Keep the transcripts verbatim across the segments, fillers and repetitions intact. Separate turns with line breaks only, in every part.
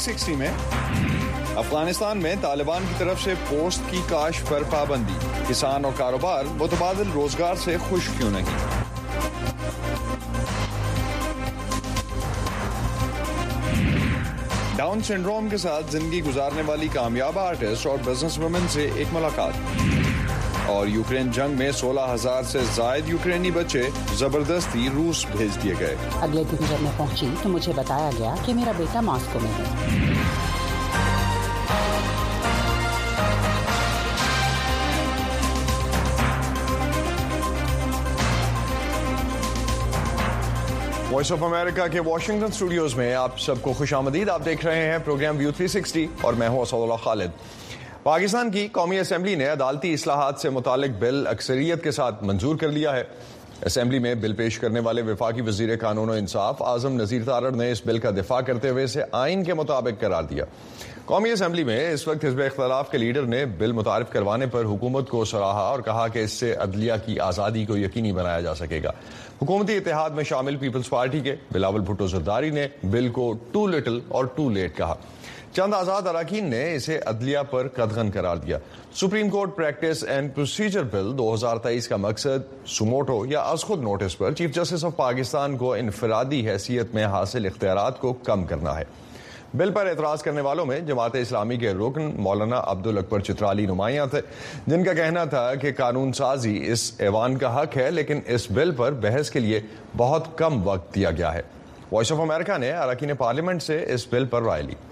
سکسٹی میں افغانستان میں طالبان کی طرف سے پوسٹ کی کاشت پر پابندی، کسان اور کاروبار متبادل روزگار سے خوش کیوں نہیں؟ ڈاؤن سنڈروم کے ساتھ زندگی گزارنے والی کامیاب آرٹسٹ اور بزنس وومن سے ایک ملاقات، اور یوکرین جنگ میں سولہ ہزار سے زائد یوکرینی بچے زبردستی روس بھیج دیے گئے۔
اگلے دن جب میں پہنچی تو مجھے بتایا گیا کہ میرا بیٹا ماسکو میں ہے۔
وائس آف امریکہ کے واشنگٹن اسٹوڈیوز میں آپ سب کو خوش آمدید۔ آپ دیکھ رہے ہیں پروگرام ویو تھری سکسٹی اور میں ہوں اسد اللہ خالد۔ پاکستان کی قومی اسمبلی نے عدالتی اصلاحات سے متعلق بل اکثریت کے ساتھ منظور کر لیا ہے۔ اسمبلی میں بل پیش کرنے والے وفاقی وزیر قانون و انصاف اعظم نذیر تارڑ نے اس بل کا دفاع کرتے ہوئے اسے آئین کے مطابق قرار دیا۔ قومی اسمبلی میں اس وقت حزب اختلاف کے لیڈر نے بل متعارف کروانے پر حکومت کو سراہا اور کہا کہ اس سے عدلیہ کی آزادی کو یقینی بنایا جا سکے گا۔ حکومتی اتحاد میں شامل پیپلز پارٹی کے بلاول بھٹو زرداری نے بل کو ٹو لٹل اور ٹو لیٹ کہا۔ چند آزاد اراکین نے اسے عدلیہ پر قدغن قرار دیا۔ سپریم کورٹ پریکٹس اینڈ پروسیجر بل دو ہزار تیئیس کا مقصد سوموٹو یا از خود نوٹس پر چیف جسٹس آف پاکستان کو انفرادی حیثیت میں حاصل اختیارات کو کم کرنا ہے۔ بل پر اعتراض کرنے والوں میں جماعت اسلامی کے رکن مولانا عبد الاکبر چترالی نمایاں تھے، جن کا کہنا تھا کہ قانون سازی اس ایوان کا حق ہے، لیکن اس بل پر بحث کے لیے بہت کم وقت دیا گیا ہے۔ وائس آف امریکہ نے اراکین پارلیمنٹ سے اس بل پر رائے لی۔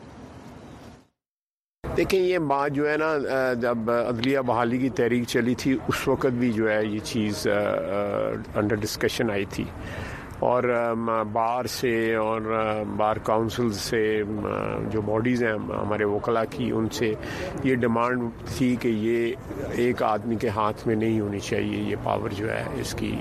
دیکھیں، یہ بات جو ہے نا، جب عدلیہ بحالی کی تحریک چلی تھی اس وقت بھی جو ہے یہ چیز انڈر ڈسکشن آئی تھی، اور بار سے اور بار کاؤنسل سے جو باڈیز ہیں ہمارے وکلاء کی، ان سے یہ ڈیمانڈ تھی کہ یہ ایک آدمی کے ہاتھ میں نہیں ہونی چاہیے یہ پاور جو ہے اس کی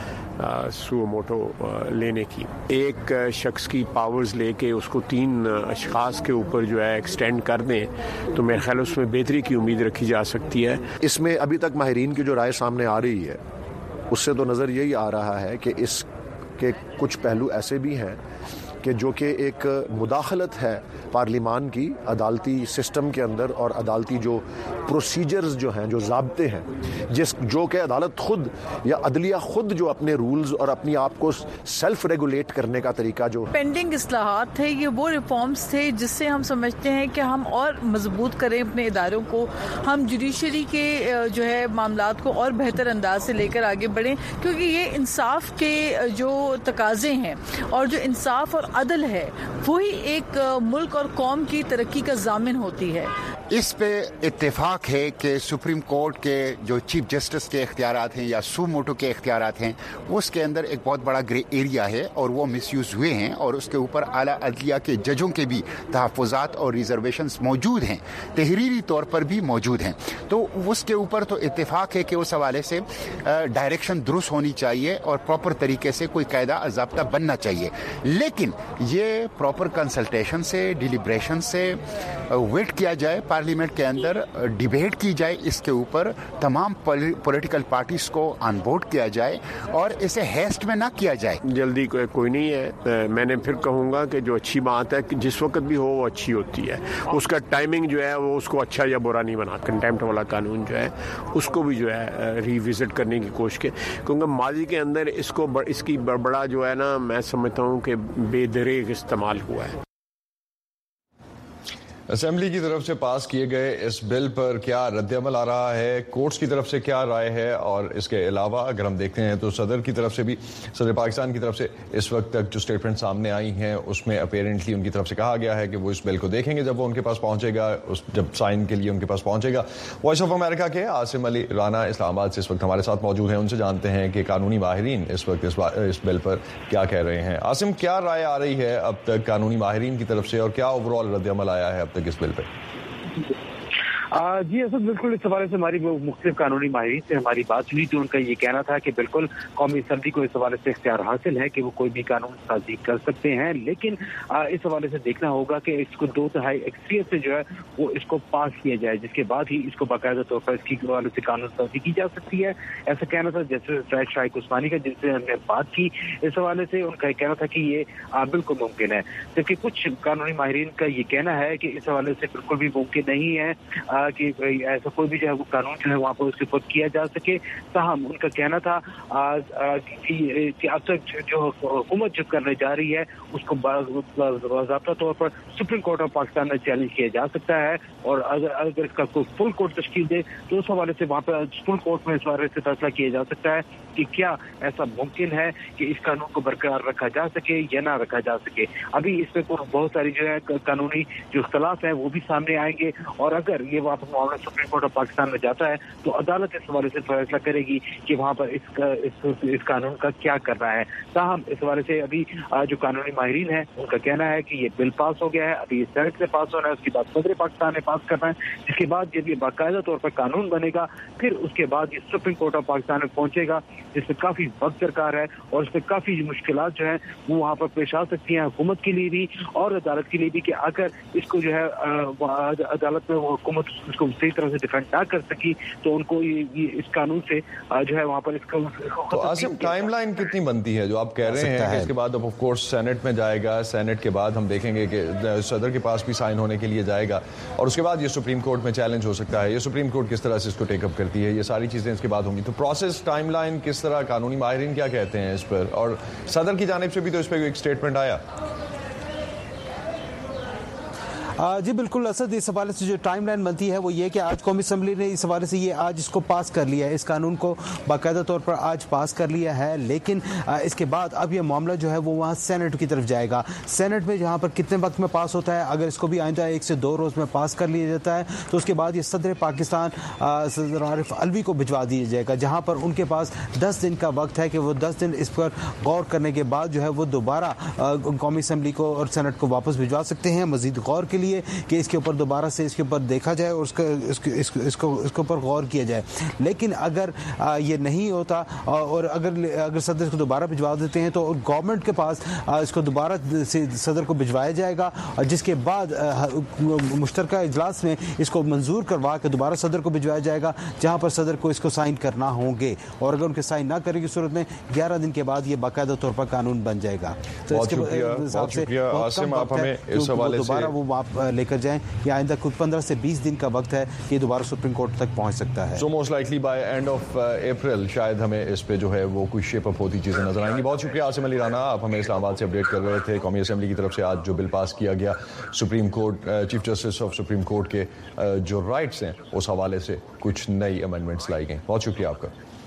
سو موٹو لینے کی۔ ایک شخص کی پاورز لے کے اس کو تین اشخاص کے اوپر جو ہے ایکسٹینڈ کر دیں تو میرے خیال اس میں بہتری کی امید رکھی جا سکتی ہے۔
اس میں ابھی تک ماہرین کی جو رائے سامنے آ رہی ہے اس سے تو نظر یہی آ رہا ہے کہ اس کے کچھ پہلو ایسے بھی ہیں کہ جو کہ ایک مداخلت ہے پارلیمان کی عدالتی سسٹم کے اندر، اور عدالتی جو پروسیجرز جو ہیں، جو ضابطے ہیں، جس جو کہ عدالت خود یا عدلیہ خود جو اپنے رولز اور اپنی آپ کو سیلف ریگولیٹ کرنے کا طریقہ جو
پینڈنگ اصلاحات تھے، یہ وہ ریفارمز تھے جس سے ہم سمجھتے ہیں کہ ہم اور مضبوط کریں اپنے اداروں کو، ہم جوڈیشری کے جو ہے معاملات کو اور بہتر انداز سے لے کر آگے بڑھیں، کیونکہ یہ انصاف کے جو تقاضے ہیں اور جو انصاف اور عدل ہے وہی ایک ملک اور قوم کی ترقی کا ضامن ہوتی ہے۔
اس پہ اتفاق ہے کہ سپریم کورٹ کے جو چیف جسٹس کے اختیارات ہیں یا سو موٹو کے اختیارات ہیں، اس کے اندر ایک بہت بڑا گرے ایریا ہے اور وہ مس یوز ہوئے ہیں، اور اس کے اوپر اعلیٰ عدلیہ کے ججوں کے بھی تحفظات اور ریزرویشنز موجود ہیں، تحریری طور پر بھی موجود ہیں۔ تو اس کے اوپر تو اتفاق ہے کہ اس حوالے سے ڈائریکشن درست ہونی چاہیے اور پراپر طریقے سے کوئی قاعدہ ضابطہ بننا چاہیے، لیکن یہ پراپر کنسلٹیشن سے، ڈیلیبریشن سے ویٹ کیا جائے، پارلیمنٹ کے اندر ڈیبیٹ کی جائے، اس کے اوپر تمام پولیٹیکل پارٹیز کو آن بورڈ کیا جائے اور اسے ہیسٹ میں نہ کیا جائے۔
جلدی کوئی نہیں ہے، میں نے پھر کہوں گا کہ جو اچھی بات ہے کہ جس وقت بھی ہو وہ اچھی ہوتی ہے، اس کا ٹائمنگ جو ہے وہ اس کو اچھا یا برا نہیں بنا۔ کنٹیمپٹ والا قانون جو ہے اس کو بھی جو ہے ری وزٹ کرنے کی کوشش کی، کیونکہ ماضی کے اندر اس کو اس کی بڑا جو ہے نا، میں سمجھتا ہوں کہ بے دریغ استعمال ہوا ہے۔
اسمبلی کی طرف سے پاس کیے گئے اس بل پر کیا رد عمل آ رہا ہے، کورٹس کی طرف سے کیا رائے ہے، اور اس کے علاوہ اگر ہم دیکھتے ہیں تو صدر کی طرف سے بھی، صدر پاکستان کی طرف سے اس وقت تک جو اسٹیٹمنٹ سامنے آئی ہیں اس میں اپیرنٹلی ان کی طرف سے کہا گیا ہے کہ وہ اس بل کو دیکھیں گے جب وہ ان کے پاس پہنچے گا، اس جب سائن کے لیے ان کے پاس پہنچے گا۔ وائس آف امریکہ کے عاصم علی رانا اسلام آباد سے اس وقت ہمارے ساتھ موجود ہیں، ان سے جانتے ہیں کہ قانونی ماہرین اس وقت اس, اس بل پر کیا کہہ رہے ہیں۔ عاصم، کیا رائے آ رہی ہے اب تک قانونی ماہرین کی طرف سے، اور کیا اوور آل رد عمل آیا ہے اب تک اس بل پہ؟
جی اسد بالکل اس حوالے سے ہماری مختلف قانونی ماہرین سے ہماری بات ہوئی تو ان کا یہ کہنا تھا کہ بالکل قومی اسمبلی کو اس حوالے سے اختیار حاصل ہے کہ وہ کوئی بھی قانون سازی کر سکتے ہیں، لیکن اس حوالے سے دیکھنا ہوگا کہ اس کو دو تہائی اکثریت سے جو ہے وہ اس کو پاس کیا جائے، جس کے بعد ہی اس کو باقاعدہ طور پر اس کی حوالے سے قانون سازی کی جا سکتی ہے۔ ایسا کہنا تھا جیسے سید شائق عثمانی کا، جن سے ہم نے بات کی اس حوالے سے، ان کا کہنا تھا کہ یہ بالکل ممکن ہے، جبکہ کچھ قانونی ماہرین کا یہ کہنا ہے کہ اس حوالے سے بالکل بھی ممکن نہیں ہے کہ ایسا کوئی بھی جو ہے وہ قانون جو ہے وہاں پر اس کے خود کیا جا سکے۔ تاہم ان کا کہنا تھا کہ اب تک جو حکومت جو کرنے جا رہی ہے اس کو باضابطہ طور پر سپریم کورٹ آف پاکستان میں چیلنج کیا جا سکتا ہے، اور اگر اگر اس کا کوئی فل کورٹ تشکیل دے تو اس حوالے سے وہاں پر فل کورٹ میں اس بارے سے فیصلہ کیا جا سکتا ہے کہ کیا ایسا ممکن ہے کہ اس قانون کو برقرار رکھا جا سکے یا نہ رکھا جا سکے۔ ابھی اس پہ بہت ساری جو ہے قانونی جو اختلاف ہیں وہ بھی سامنے آئیں گے، اور اگر یہ واپس معاملہ سپریم کورٹ آف پاکستان میں جاتا ہے تو عدالت اس حوالے سے فیصلہ کرے گی کہ وہاں پر اس کا اس, اس قانون کا کیا کرنا ہے۔ تاہم اس حوالے سے ابھی جو قانونی ماہرین ہیں ان کا کہنا ہے کہ یہ بل پاس ہو گیا ہے، ابھی یہ سینٹ سے پاس ہونا ہے، اس کے بعد صدر پاکستان نے پاس کرنا ہے، جس کے بعد جب یہ باقاعدہ طور پر قانون بنے گا پھر اس کے بعد یہ سپریم کورٹ آف پاکستان میں پہنچے گا، جس میں کافی وقت درکار ہے اور اس میں کافی مشکلات جو ہیں وہ وہاں پر پیش آ سکتی ہیں حکومت کے لیے بھی اور عدالت کے لیے بھی، کہ اگر اس کو جو ہے عدالت میں وہ حکومت اس کو صحیح طرح سے ڈیفینڈ نہ کر سکی تو ان کو یہ اس قانون سے جو ہے وہاں پر اس کو
تو عاصم ٹائم لائن کتنی بنتی ہے جو آپ کہہ رہے ہیں کہ اس کے بعد اب آف کورس سینٹ میں جائے گا، سینٹ کے بعد ہم دیکھیں گے کہ صدر کے پاس بھی سائن ہونے کے لیے جائے گا اور اس کے بعد یہ سپریم کورٹ میں چیلنج ہو سکتا ہے، یہ سپریم کورٹ کس طرح سے اس کو ٹیک اپ کرتی ہے، یہ ساری چیزیں اس کے بعد ہوں گی۔ تو پروسیس ٹائم لائن کس طرح، قانونی ماہرین کیا کہتے ہیں اس پر، اور صدر کی جانب سے بھی تو اس پہ ایک اسٹیٹمنٹ آیا؟
جی بالکل اسد، اس حوالے سے جو ٹائم لائن بنتی ہے وہ یہ کہ آج قومی اسمبلی نے اس حوالے سے یہ آج اس کو پاس کر لیا ہے، اس قانون کو باقاعدہ طور پر آج پاس کر لیا ہے، لیکن اس کے بعد اب یہ معاملہ جو ہے وہ وہاں سینٹ کی طرف جائے گا۔ سینٹ میں جہاں پر کتنے وقت میں پاس ہوتا ہے، اگر اس کو بھی آئندہ ایک سے دو روز میں پاس کر لیا جاتا ہے تو اس کے بعد یہ صدر پاکستان صدر عارف علوی کو بھجوا دیا جائے گا، جہاں پر ان کے پاس دس دن کا وقت ہے کہ وہ دس دن اس پر غور کرنے کے بعد جو ہے وہ دوبارہ قومی اسمبلی کو اور سینٹ کو واپس بھجوا سکتے ہیں مزید غور کے لیے کہ اس کے اوپر دوبارہ سے اس کے اوپر دیکھا جائے اور اس کو اس اس کو اس کے اوپر غور کیا جائے۔ لیکن اگر یہ نہیں ہوتا اور اگر اگر صدر کو دوبارہ بھجوا دیتے ہیں تو گورنمنٹ کے پاس اس کو دوبارہ سے صدر کو بھجوایا جائے گا، اور جس کے بعد مشترکہ اجلاس میں اس کو منظور کروا کے دوبارہ صدر کو بھجوایا جائے گا، جہاں پر صدر کو اس کو سائن کرنا ہوں گے، اور اگر ان کے سائن نہ کرے گی صورت میں گیارہ دن کے بعد یہ باقاعدہ طور پر قانون بن جائے گا۔ تو اس کے
بہت شکریہ عاصم، آپ ہمیں اس حوالے سے
دوبارہ وہ لے کر جائیں، یا آئندہ کچھ پندرہ سے بیس دن کا وقت ہے کہ دوبارہ سپریم کورٹ تک پہنچ سکتا ہے۔
سو موسٹ لائکلی بائی اینڈ آف اپریل شاید ہمیں اس پہ جو ہے وہ کچھ شیپ اپ ہوتی چیزیں نظر آئیں گی۔ بہت شکریہ عاصم علی رانا، آپ ہمیں اسلام آباد سے اپڈیٹ کر رہے تھے۔ قومی اسمبلی کی طرف سے آج جو بل پاس کیا گیا، سپریم کورٹ چیف جسٹس آف سپریم کورٹ کے جو رائٹس ہیں اس حوالے سے کچھ نئی امینڈمنٹس لائی گئیں۔ بہت شکریہ آپ کا۔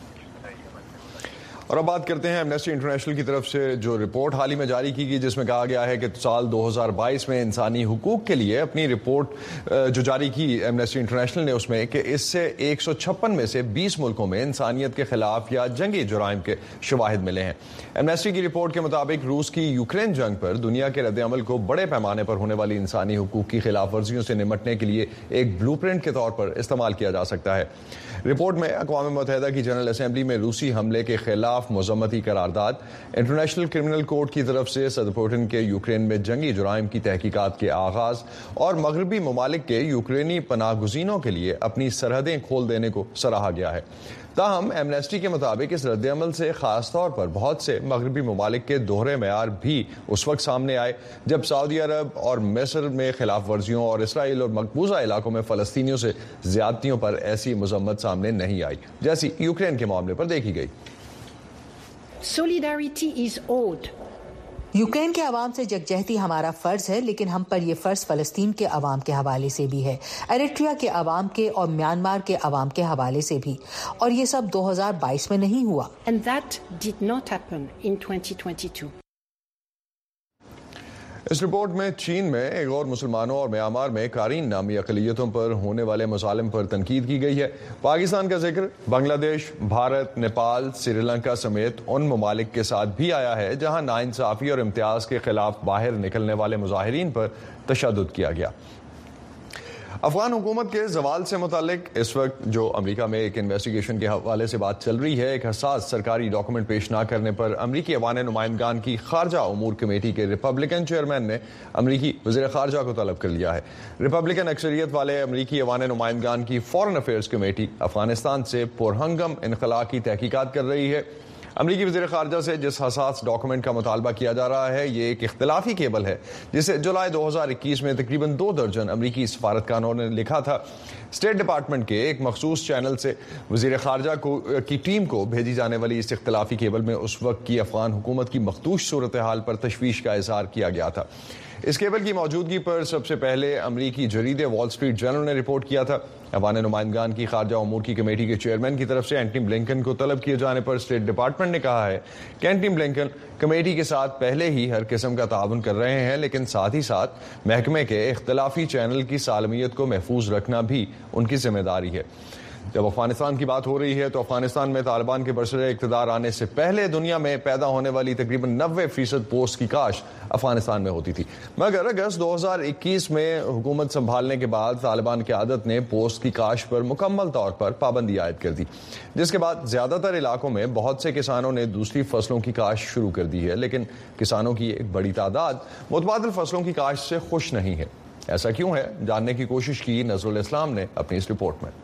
اور اب بات کرتے ہیں ایمنسٹی انٹرنیشنل کی طرف سے جو رپورٹ حال ہی میں جاری کی گئی، جس میں کہا گیا ہے کہ سال دو ہزار بائیس میں انسانی حقوق کے لیے اپنی رپورٹ جو جاری کی ایمنسٹی انٹرنیشنل نے، اس میں کہ اس سے ایک سو چھپن میں سے بیس ملکوں میں انسانیت کے خلاف یا جنگی جرائم کے شواہد ملے ہیں۔ ایمنسٹی کی رپورٹ کے مطابق روس کی یوکرین جنگ پر دنیا کے رد عمل کو بڑے پیمانے پر ہونے والی انسانی حقوق کی خلاف ورزیوں سے نمٹنے کے لیے ایک بلو پرنٹ کے طور پر استعمال کیا جا سکتا ہے۔ رپورٹ میں اقوام متحدہ کی جنرل اسمبلی میں روسی حملے کے خلاف مذمتی قرارداد، انٹرنیشنل کرمنل کورٹ کی طرف سے صدر پوٹن کے یوکرین میں جنگی جرائم کی تحقیقات کے آغاز، اور مغربی ممالک کے یوکرینی پناہ گزینوں کے لیے اپنی سرحدیں کھول دینے کو سراہا گیا ہے۔ تاہم ایمنسٹی کے مطابق اس رد عمل سے خاص طور پر بہت سے مغربی ممالک کے دوہرے معیار بھی اس وقت سامنے آئے جب سعودی عرب اور مصر میں خلاف ورزیوں اور اسرائیل اور مقبوضہ علاقوں میں فلسطینیوں سے زیادتیوں پر ایسی مذمت سامنے نہیں آئی جیسی یوکرین کے معاملے پر دیکھی گئی۔
Solidarity is owed. یوکرین کے عوام سے یکجہتی ہمارا فرض ہے، لیکن ہم پر یہ فرض فلسطین کے عوام کے حوالے سے بھی ہے، ایریٹریا کے عوام کے اور میانمار کے عوام کے حوالے سے بھی، اور یہ سب دو ہزار بائیس میں نہیں ہوا۔
And that did not happen in twenty twenty-two.
اس رپورٹ میں چین میں ایک اور مسلمانوں اور میانمار میں کارین نامی اقلیتوں پر ہونے والے مظالم پر تنقید کی گئی ہے۔ پاکستان کا ذکر بنگلہ دیش، بھارت، نیپال، سری لنکا سمیت ان ممالک کے ساتھ بھی آیا ہے جہاں ناانصافی اور امتیاز کے خلاف باہر نکلنے والے مظاہرین پر تشدد کیا گیا۔ افغان حکومت کے زوال سے متعلق اس وقت جو امریکہ میں ایک انویسٹیگیشن کے حوالے سے بات چل رہی ہے، ایک حساس سرکاری ڈاکومنٹ پیش نہ کرنے پر امریکی ایوان نمائندگان کی خارجہ امور کمیٹی کے ریپبلکن چیئرمین نے امریکی وزیر خارجہ کو طلب کر لیا ہے۔ ریپبلکن اکثریت والے امریکی ایوان نمائندگان کی فارن افیئرز کمیٹی افغانستان سے پرہنگم انخلاء کی تحقیقات کر رہی ہے۔ امریکی وزیر خارجہ سے جس حساس ڈاکومنٹ کا مطالبہ کیا جا رہا ہے، یہ ایک اختلافی کیبل ہے جسے جولائی دو ہزار اکیس میں تقریباً دو درجن امریکی سفارتکاروں نے لکھا تھا۔ اسٹیٹ ڈپارٹمنٹ کے ایک مخصوص چینل سے وزیر خارجہ کو کی ٹیم کو بھیجی جانے والی اس اختلافی کیبل میں اس وقت کی افغان حکومت کی مخدوش صورتحال پر تشویش کا اظہار کیا گیا تھا۔ اس کیبل کی موجودگی پر سب سے پہلے امریکی جریدے وال اسٹریٹ جرنل نے رپورٹ کیا تھا۔ ایوان نمائندگان کی خارجہ امور کی کمیٹی کے چیئرمین کی طرف سے اینٹنی بلنکن کو طلب کیے جانے پر اسٹیٹ ڈپارٹمنٹ نے کہا ہے کہ اینٹنی بلنکن کمیٹی کے ساتھ پہلے ہی ہر قسم کا تعاون کر رہے ہیں، لیکن ساتھ ہی ساتھ محکمے کے اختلافی چینل کی سالمیت کو محفوظ رکھنا بھی ان کی ذمہ داری ہے۔ جب افغانستان کی بات ہو رہی ہے تو افغانستان میں طالبان کے برسر اقتدار آنے سے پہلے دنیا میں پیدا ہونے والی تقریباً نوے فیصد پوست کی کاشت افغانستان میں ہوتی تھی، مگر اگست دو ہزار اکیس میں حکومت سنبھالنے کے بعد طالبان قیادت نے پوست کی کاشت پر مکمل طور پر پابندی عائد کر دی، جس کے بعد زیادہ تر علاقوں میں بہت سے کسانوں نے دوسری فصلوں کی کاشت شروع کر دی ہے، لیکن کسانوں کی ایک بڑی تعداد متبادل فصلوں کی کاشت سے خوش نہیں ہے۔ ایسا کیوں ہے، جاننے کی کوشش کی نظر الاسلام نے اپنی اس رپورٹ میں۔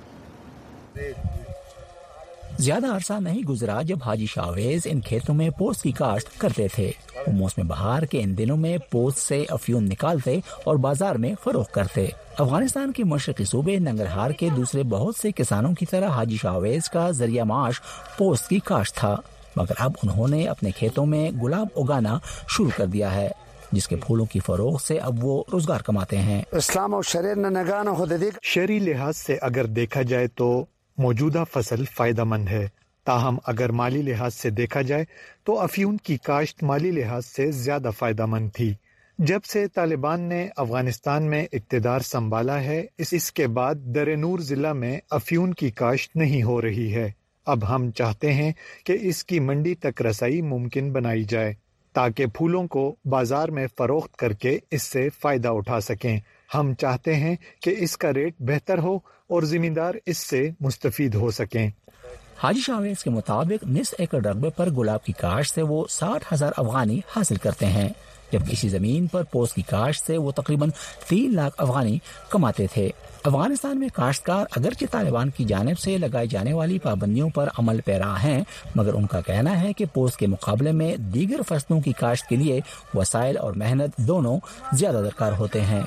زیادہ عرصہ نہیں گزرا جب حاجی شاویز ان کھیتوں میں پوست کی کاشت کرتے تھے۔ موسم بہار کے ان دنوں میں پوست سے افیون نکالتے اور بازار میں فروخت کرتے۔ افغانستان کے مشرقی صوبے ننگرہار کے دوسرے بہت سے کسانوں کی طرح حاجی شاویز کا ذریعہ معاش پوست کی کاشت تھا، مگر اب انہوں نے اپنے کھیتوں میں گلاب اگانا شروع کر دیا ہے، جس کے پھولوں کی فروخت سے اب وہ روزگار کماتے ہیں۔
اسلام اور شرعی لحاظ سے اگر دیکھا جائے تو موجودہ فصل فائدہ مند ہے، تاہم اگر مالی لحاظ سے دیکھا جائے تو افیون کی کاشت مالی لحاظ سے زیادہ فائدہ مند تھی۔ جب سے طالبان نے افغانستان میں اقتدار سنبھالا ہے، اس اس کے بعد درنور ضلع میں افیون کی کاشت نہیں ہو رہی ہے۔ اب ہم چاہتے ہیں کہ اس کی منڈی تک رسائی ممکن بنائی جائے تاکہ پھولوں کو بازار میں فروخت کر کے اس سے فائدہ اٹھا سکیں۔ ہم چاہتے ہیں کہ اس کا ریٹ بہتر ہو اور زمیندار اس سے مستفید ہو سکیں۔
حاجی شاویز کے مطابق نصف ایکڑ رقبے پر گلاب کی کاشت سے وہ ساٹھ ہزار افغانی حاصل کرتے ہیں، جبکہ اسی زمین پر پوست کی کاشت سے وہ تقریباً تین لاکھ افغانی کماتے تھے۔ افغانستان میں کاشتکار اگرچہ طالبان کی جانب سے لگائی جانے والی پابندیوں پر عمل پیرا ہیں، مگر ان کا کہنا ہے کہ پوست کے مقابلے میں دیگر فصلوں کی کاشت کے لیے وسائل اور محنت دونوں زیادہ درکار ہوتے ہیں۔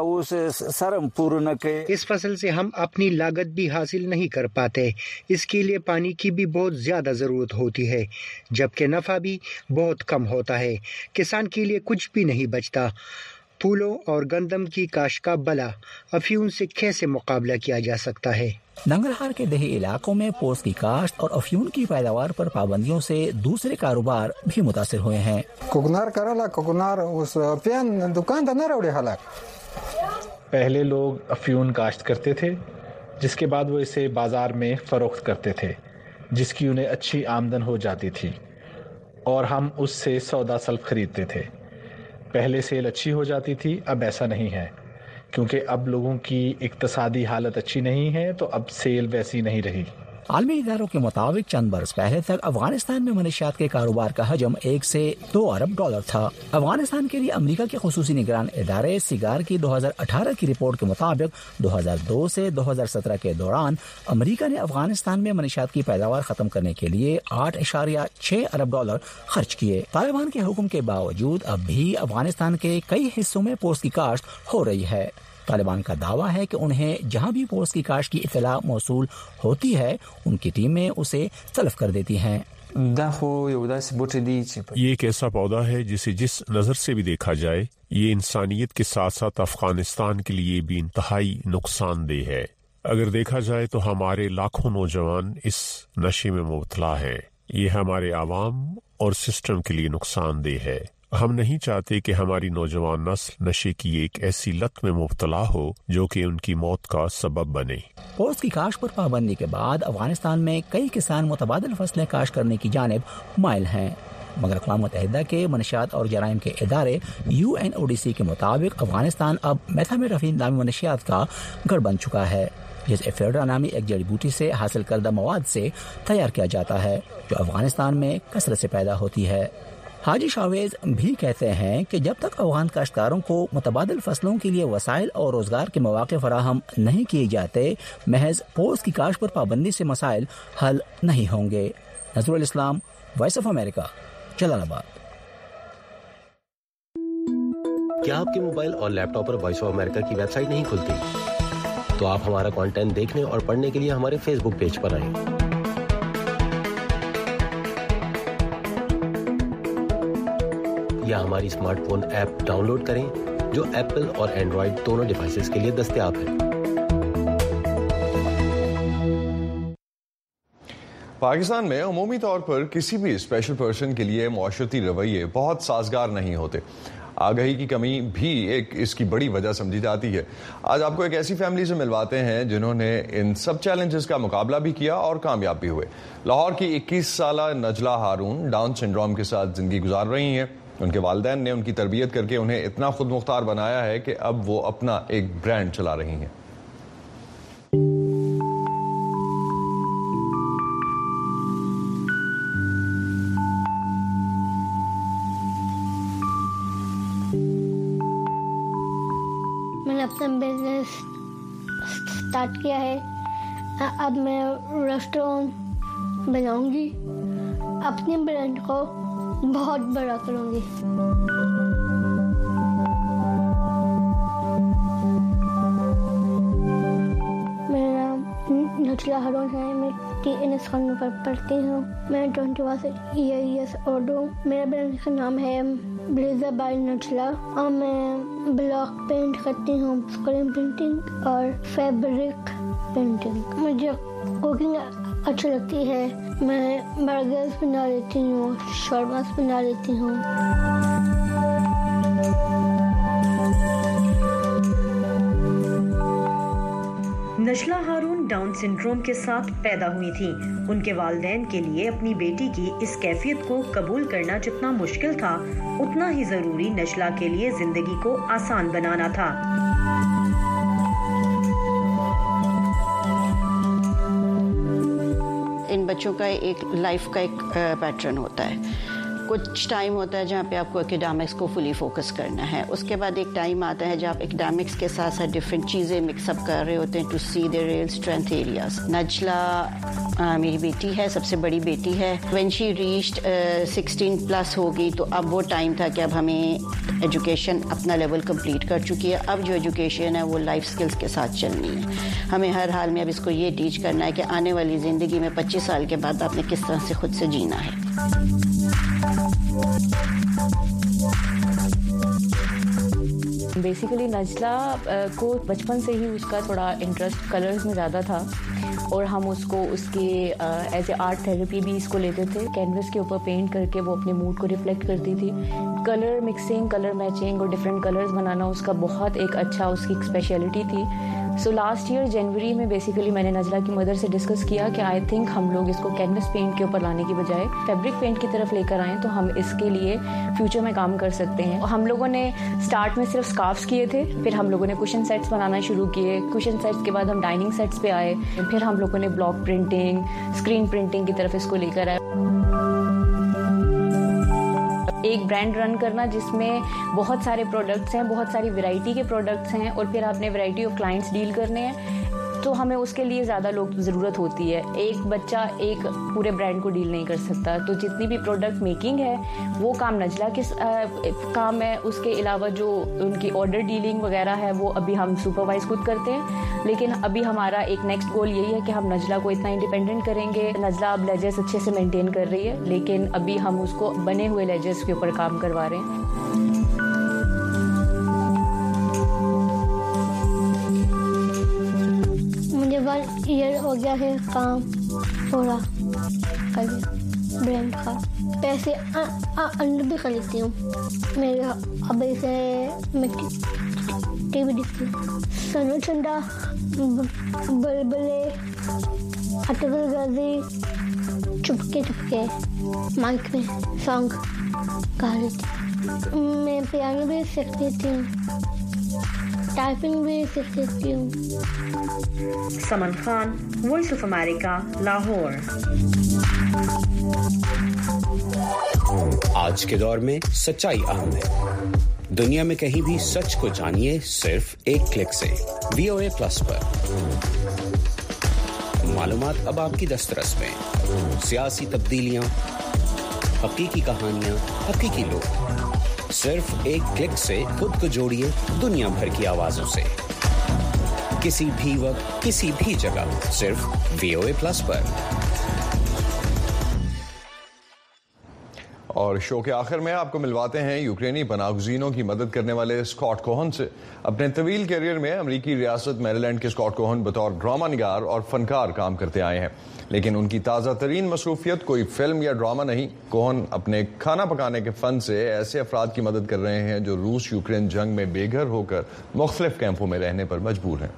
اس فصل سے ہم اپنی لاگت بھی حاصل نہیں کر پاتے، اس کے لیے پانی کی بھی بہت زیادہ ضرورت ہوتی ہے، جبکہ نفع بھی بہت کم ہوتا ہے۔ کسان کے لیے کچھ بھی نہیں بچتا۔ پھولوں اور گندم کی کاشت کا بلا افیون سے کیسے مقابلہ کیا جا سکتا ہے؟
ننگرہار کے دیہی علاقوں میں پوست کی کاشت اور افیون کی پیداوار پر پابندیوں سے دوسرے کاروبار بھی متاثر ہوئے ہیں۔
پہلے لوگ افیون کاشت کرتے تھے، جس کے بعد وہ اسے بازار میں فروخت کرتے تھے، جس کی انہیں اچھی آمدن ہو جاتی تھی اور ہم اس سے سودا سلف خریدتے تھے۔ پہلے سیل اچھی ہو جاتی تھی، اب ایسا نہیں ہے، کیونکہ اب لوگوں کی اقتصادی حالت اچھی نہیں ہے تو اب سیل ویسی نہیں رہی۔
عالمی اداروں کے مطابق چند برس پہلے تک افغانستان میں منشیات کے کاروبار کا حجم ایک سے دو ارب ڈالر تھا۔ افغانستان کے لیے امریکہ کے خصوصی نگران ادارے سیگار کی دو ہزار اٹھارہ کی رپورٹ کے مطابق دو ہزار دو سے دو ہزار سترہ کے دوران امریکہ نے افغانستان میں منشیات کی پیداوار ختم کرنے کے لیے آٹھ اشاریہ چھ ارب ڈالر خرچ کیے۔ طالبان کے حکم کے باوجود اب بھی افغانستان کے کئی حصوں میں پوست کی کاشت ہو رہی ہے۔ طالبان کا دعویٰ ہے کہ انہیں جہاں بھی پوست کی کاشت کی اطلاع موصول ہوتی ہے، ان کی ٹیمیں اسے تلف کر دیتی ہیں۔
یہ ایک ایسا پودا ہے جسے جس نظر سے بھی دیکھا جائے یہ انسانیت کے ساتھ ساتھ افغانستان کے لیے بھی انتہائی نقصان دہ ہے۔ اگر دیکھا جائے تو ہمارے لاکھوں نوجوان اس نشے میں مبتلا ہیں۔ یہ ہمارے عوام اور سسٹم کے لیے نقصان دہ ہے۔ ہم نہیں چاہتے کہ ہماری نوجوان نسل نشے کی ایک ایسی لت میں مبتلا ہو جو کہ ان کی موت کا سبب بنے۔
پوست کی کاشت پر پابندی کے بعد افغانستان میں کئی کسان متبادل فصلیں کاشت کرنے کی جانب مائل ہیں۔ مگر اقوام متحدہ کے منشیات اور جرائم کے ادارے یو این او ڈی سی کے مطابق افغانستان اب میتھامفیٹامین نامی منشیات کا گھر بن چکا ہے، جسے ایفیڈرا نامی ایک جڑی بوٹی سے حاصل کردہ مواد سے تیار کیا جاتا ہے جو افغانستان میں کثرت سے پیدا ہوتی ہے۔ حاجی شاویز بھی کہتے ہیں کہ جب تک افغان کاشتکاروں کو متبادل فصلوں کے لیے وسائل اور روزگار کے مواقع فراہم نہیں کیے جاتے، محض پوست کی کاشت پر پابندی سے مسائل حل نہیں ہوں گے۔ نظر الاسلام، وائس آف امریکہ، جلال آباد۔
کیا آپ کے موبائل اور لیپ ٹاپ پر وائس آف امریکہ کی ویب سائٹ نہیں کھلتی؟ تو آپ ہمارا کانٹینٹ دیکھنے اور پڑھنے کے لیے ہمارے فیس بک پیج پر آئیں۔ یا ہماری اسمارٹ فون ایپ ڈاؤن لوڈ کریں جو ایپل اور اینڈرائیڈ دونوں ڈیوائسز کے لیے دستیاب ہے۔
پاکستان میں عمومی طور پر کسی بھی اسپیشل پرسن کے لیے معاشرتی رویے بہت سازگار نہیں ہوتے۔ آگہی کی کمی بھی ایک اس کی بڑی وجہ سمجھی جاتی ہے۔ آج آپ کو ایک ایسی فیملی سے ملواتے ہیں جنہوں نے ان سب چیلنجز کا مقابلہ بھی کیا اور کامیاب بھی ہوئے۔ لاہور کی اکیس سالہ نجلہ ہارون ڈاؤن سنڈروم کے ساتھ زندگی گزار رہی ہیں۔ ان کے والدین نے ان کی تربیت کر کے انہیں اتنا خود مختار بنایا ہے کہ اب وہ اپنا ایک برانڈ چلا رہی ہیں۔
میں نے اپنا بزنس اسٹارٹ کیا ہے، اب میں ریسٹورینٹ بناؤں گی، اپنے برانڈ کو بہت بڑا کروں گی۔ میرا نام نجلہ ہارون ہے، میں ٹی این ایس خانوں پر پڑھتی ہوں، میں ٹوینٹی ون ایئرس اولڈ ہوں۔ میرا برانڈ کا نام ہے بلیزر بائی نجلہ اور میں بلاک پینٹ کرتی ہوں، اسکرین پرنٹنگ اور فیبرک پینٹنگ۔ مجھے کوکنگ اچھی لگتی ہے، میں برگرز بنا لیتی ہوں، شورماس بنا لیتی ہوں۔
نجلہ ہارون ڈاؤن سنڈروم کے ساتھ پیدا ہوئی تھیں۔ ان کے والدین کے لیے اپنی بیٹی کی اس کیفیت کو قبول کرنا جتنا مشکل تھا، اتنا ہی ضروری نجلہ کے لیے زندگی کو آسان بنانا تھا۔
ان بچوں کا ایک لائف کا ایک پیٹرن ہوتا ہے، کچھ ٹائم ہوتا ہے جہاں پہ آپ کو اکیڈمکس کو فلی فوکس کرنا ہے، اس کے بعد ایک ٹائم آتا ہے جب آپ اکیڈمکس کے ساتھ ساتھ ڈفرینٹ چیزیں مکس اپ کر رہے ہوتے ہیں ٹو سی دیئر ریئل اسٹرینتھ ایریاز۔ نجلہ میری بیٹی ہے، سب سے بڑی بیٹی ہے۔ وین شی ریچڈ سکسٹین پلس ہوگی تو اب وہ ٹائم تھا کہ اب ہمیں ایجوکیشن اپنا لیول کمپلیٹ کر چکی ہے، اب جو ایجوکیشن ہے وہ لائف سکلز کے ساتھ چلنی ہے۔ ہمیں ہر حال میں اب اس کو یہ ٹیچ کرنا ہے کہ آنے والی زندگی میں پچیس سال کے بعد آپ نے کس طرح سے خود سے جینا ہے۔
بیسیکلی نجلہ کو بچپن سے ہی اس کا تھوڑا انٹرسٹ کلرز میں زیادہ تھا اور ہم اس کو اس کے ایز اے آرٹ تھیراپی بھی اس کو لیتے تھے۔ کینوس کے اوپر پینٹ کر کے وہ اپنے موڈ کو ریفلیکٹ کرتی تھی۔ کلر مکسنگ، کلر میچنگ اور ڈفرینٹ کلرز بنانا اس کا بہت ایک اچھا اس کی ایک اسپیشلٹی تھی۔ سو لاسٹ ایئر جنوری میں بیسیکلی میں نے نجلہ کی مدر سے ڈسکس کیا کہ آئی تھنک ہم لوگ اس کو کینوس پینٹ کے اوپر لانے کی بجائے فیبرک پینٹ کی طرف لے کر آئیں تو ہم اس کے لیے فیوچر میں کام کر سکتے ہیں۔ ہم لوگوں نے اسٹارٹ میں صرف اسکارفس کیے تھے، پھر ہم لوگوں نے کشن سیٹس بنانا شروع کیے، کشن سیٹس کے بعد ہم ڈائننگ سیٹس پہ آئے، پھر ہم لوگوں نے بلاک پرنٹنگ، اسکرین پرنٹنگ کی طرف اس کو لے کر آئے۔ ایک برانڈ رن کرنا جس میں بہت سارے پروڈکٹس ہیں، بہت ساری ورائٹی کے پروڈکٹس ہیں اور پھر آپ نے ورائٹی آف کلائنٹس ڈیل کرنے ہیں تو ہمیں اس کے لیے زیادہ لوگ کی ضرورت ہوتی ہے۔ ایک بچہ ایک پورے برانڈ کو ڈیل نہیں کر سکتا، تو جتنی بھی پروڈکٹ میکنگ ہے وہ کام نجلہ کے کام ہے۔ اس کے علاوہ جو ان کی آرڈر ڈیلنگ وغیرہ ہے وہ ابھی ہم سپروائز خود کرتے ہیں، لیکن ابھی ہمارا ایک نیکسٹ گول یہی ہے کہ ہم نجلہ کو اتنا انڈیپینڈنٹ کریں گے۔ نجلہ اب لیجرز اچھے سے مینٹین کر رہی ہے، لیکن ابھی ہم اس کو بنے ہوئے لیجرز کے اوپر کام کروا رہے ہیں۔
ون ایئر ہو گیا ہے کام پورا کر برانڈ کا، پیسے انڈر بھی خریدتی ہوں۔ میرے ابھی سے میں ٹی وی دیکھتی ہوں، سنو چندا، بلبلے، اٹول غازی، चुपके चुपके माइक में सॉन्ग गा रही थी। मैं पियानो भी सीख लेती हूँ, टाइपिंग भी सीख लेती हूँ।
Saman Khan, Voice of America, Lahore.
आज के दौर में सच्चाई अहम है। दुनिया में कहीं भी सच को जानिए सिर्फ एक क्लिक से वी ओ ए प्लस पर। मालूमात अब आपकी दस्तरस में, सियासी तब्दीलियां, हकीकी कहानियां, हकीकी लोग। सिर्फ एक क्लिक से खुद को जोड़िए दुनिया भर की आवाजों से, किसी भी वक्त, किसी भी जगह, सिर्फ वी ओ ए प्लस पर।
और शो के आखिर में आपको मिलवाते हैं यूक्रेनी पनाहगज़ीनों की मदद करने वाले स्कॉट कोहन से। अपने तवील कैरियर में अमरीकी रियासत मैरीलैंड के स्कॉट कोहन बतौर ड्रामा निगार और फनकार काम करते आए हैं, लेकिन उनकी ताज़ा तरीन मसरूफियत कोई फिल्म या ड्रामा नहीं। कोहन अपने खाना पकाने के फन से ऐसे अफराद की मदद कर रहे हैं जो रूस यूक्रेन जंग में बेघर होकर मुख्तलिफ कैंपों में रहने पर मजबूर हैं।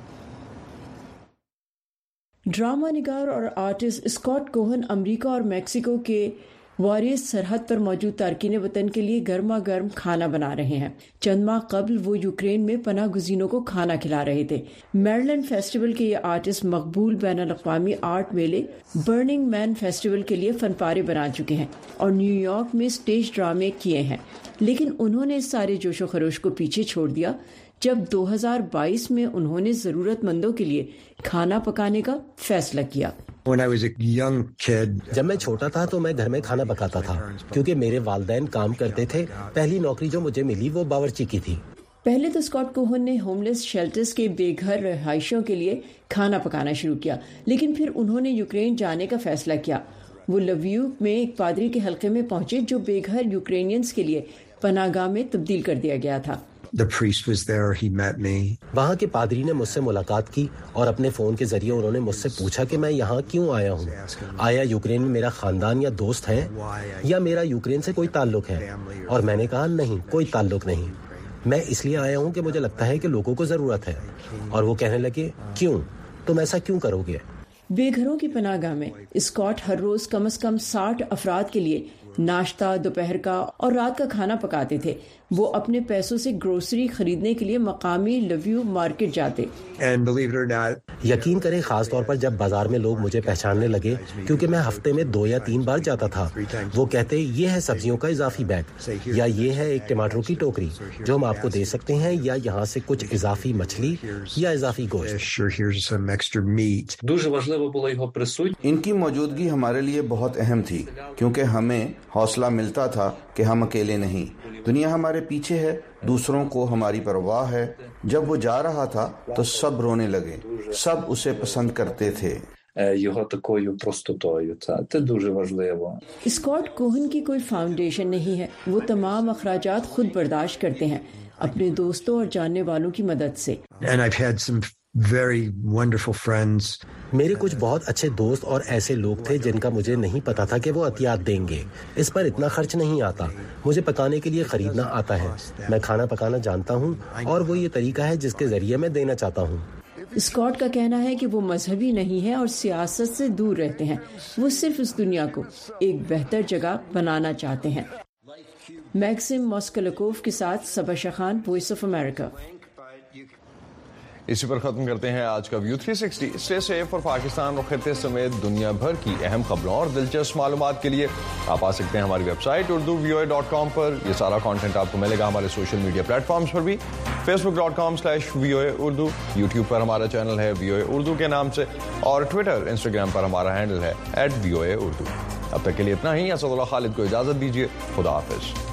ड्रामा निगार और आर्टिस्ट स्कॉट कोहन अमरीका और मैक्सिको के वारिस सरहद पर मौजूद तारकीन वतन के लिए गर्मा गर्म खाना बना रहे हैं। चंद माह कबल वो यूक्रेन में पनाह गुज़ीनों को खाना खिला रहे थे। मैरीलैंड फेस्टिवल के ये आर्टिस्ट मकबूल बैनुल-अक़वामी आर्ट मेले बर्निंग मैन फेस्टिवल के लिए फनपारे बना चुके हैं और न्यूयॉर्क में स्टेज ड्रामे किए हैं, लेकिन उन्होंने इस सारे जोशो खरोश को पीछे छोड़ दिया जब दो हज़ार बाईस में उन्होंने जरूरतमंदों के लिए खाना पकाने का फैसला किया।
When I was a young kid, जब मैं छोटा था तो मैं घर में खाना पकाता था क्योंकि मेरे वालिदैन काम करते थे। पहली नौकरी जो मुझे मिली वो बावर्ची की थी।
पहले तो स्कॉट कोहन ने होमलेस शेल्टर्स के बेघर रहायशियों के लिए खाना पकाना शुरू किया, लेकिन फिर उन्होंने यूक्रेन जाने का फैसला किया। वो लविव में एक पादरी के हल्के में पहुंचे जो बेघर यूक्रेनियंस के लिए पनाहगाह में तब्दील कर दिया गया था।
The priest was there, he met me. वहाँ के पादरी ने मुझसे मुलाकात की और अपने फोन के जरिए उन्होंने मुझसे पूछा कि मैं यहाँ क्यों आया हूँ। आया यूक्रेन में मेरा खानदान या दोस्त है या मेरा यूक्रेन से कोई ताल्लुक है? और मैंने कहा नहीं, कोई ताल्लुक नहीं, मैं इसलिए आया हूँ कि मुझे लगता है कि लोगों को जरूरत है। और वो कहने लगे क्यों, तुम ऐसा क्यों करोगे?
बेघरों की पनाहगाह में स्कॉट हर रोज कम से कम साठ अफराद के लिए नाश्ता, दोपहर का और रात का खाना पकाते थे। वो अपने पैसों से ग्रोसरी खरीदने के लिए मकामी लविव मार्केट जाते।
And believe it or not, यकीन करें, खास तौर पर जब बाजार में लोग मुझे पहचानने लगे क्योंकि मैं हफ्ते में दो या तीन बार जाता था। वो कहते ये है सब्जियों का इजाफी बैग, या ये है एक टमाटरों की टोकरी जो हम आपको दे सकते हैं, या यहाँ से कुछ इजाफी मछली या इजाफी गोश्त।
इनकी मौजूदगी हमारे लिए बहुत अहम थी क्योंकि हमें हौसला मिलता था कि हम अकेले नहीं, दुनिया हमारे पीछे है, दूसरों को हमारी परवाह है। जब वो जा रहा था तो सब रोने लगे, सब उसे पसंद करते थे।
його такою простотою. Це, це дуже важливо.
स्कॉट कोहन की कोई फाउंडेशन नहीं है, वो तमाम अखराजात खुद बर्दाश्त करते हैं अपने दोस्तों और जानने वालों की मदद से।
And I've had some very wonderful friends. मेरे कुछ बहुत अच्छे दोस्त और ऐसे लोग थे जिनका मुझे नहीं पता था कि वो अतियात देंगे। इस पर इतना खर्च नहीं आता, मुझे पकाने के लिए खरीदना आता है। मैं खाना पकाना जानता हूँ और वो ये तरीका है जिसके जरिए मैं देना चाहता हूँ।
स्कॉट का कहना है कि वो मजहबी नहीं है और सियासत से दूर रहते हैं, वो सिर्फ इस दुनिया को एक बेहतर जगह बनाना चाहते हैं। मैक्सिम मॉस्कोलकोव के साथ Saba Shakhan, Voice of America.
इसी पर खत्म करते हैं आज का View three sixty. Stay safe और पाकिस्तान और खित्ते समेत दुनिया भर की अहम खबरों और दिलचस्प मालूमात के लिए आप आ सकते हैं हमारी website Urdu V O A dot com पर। यह सारा कंटेंट आपको मिलेगा हमारे सोशल मीडिया प्लेटफॉर्म्स पर भी, Facebook dot com slash V O A Urdu, YouTube पर हमारा चैनल है वी ओ ए उर्दू के नाम से, और ट्विटर इंस्टाग्राम पर हमारा हैंडल है at V O A Urdu. अब तक के लिए इतना ही। असदुल्लाह खालिद को इजाजत दीजिए। खुदा हाफिज।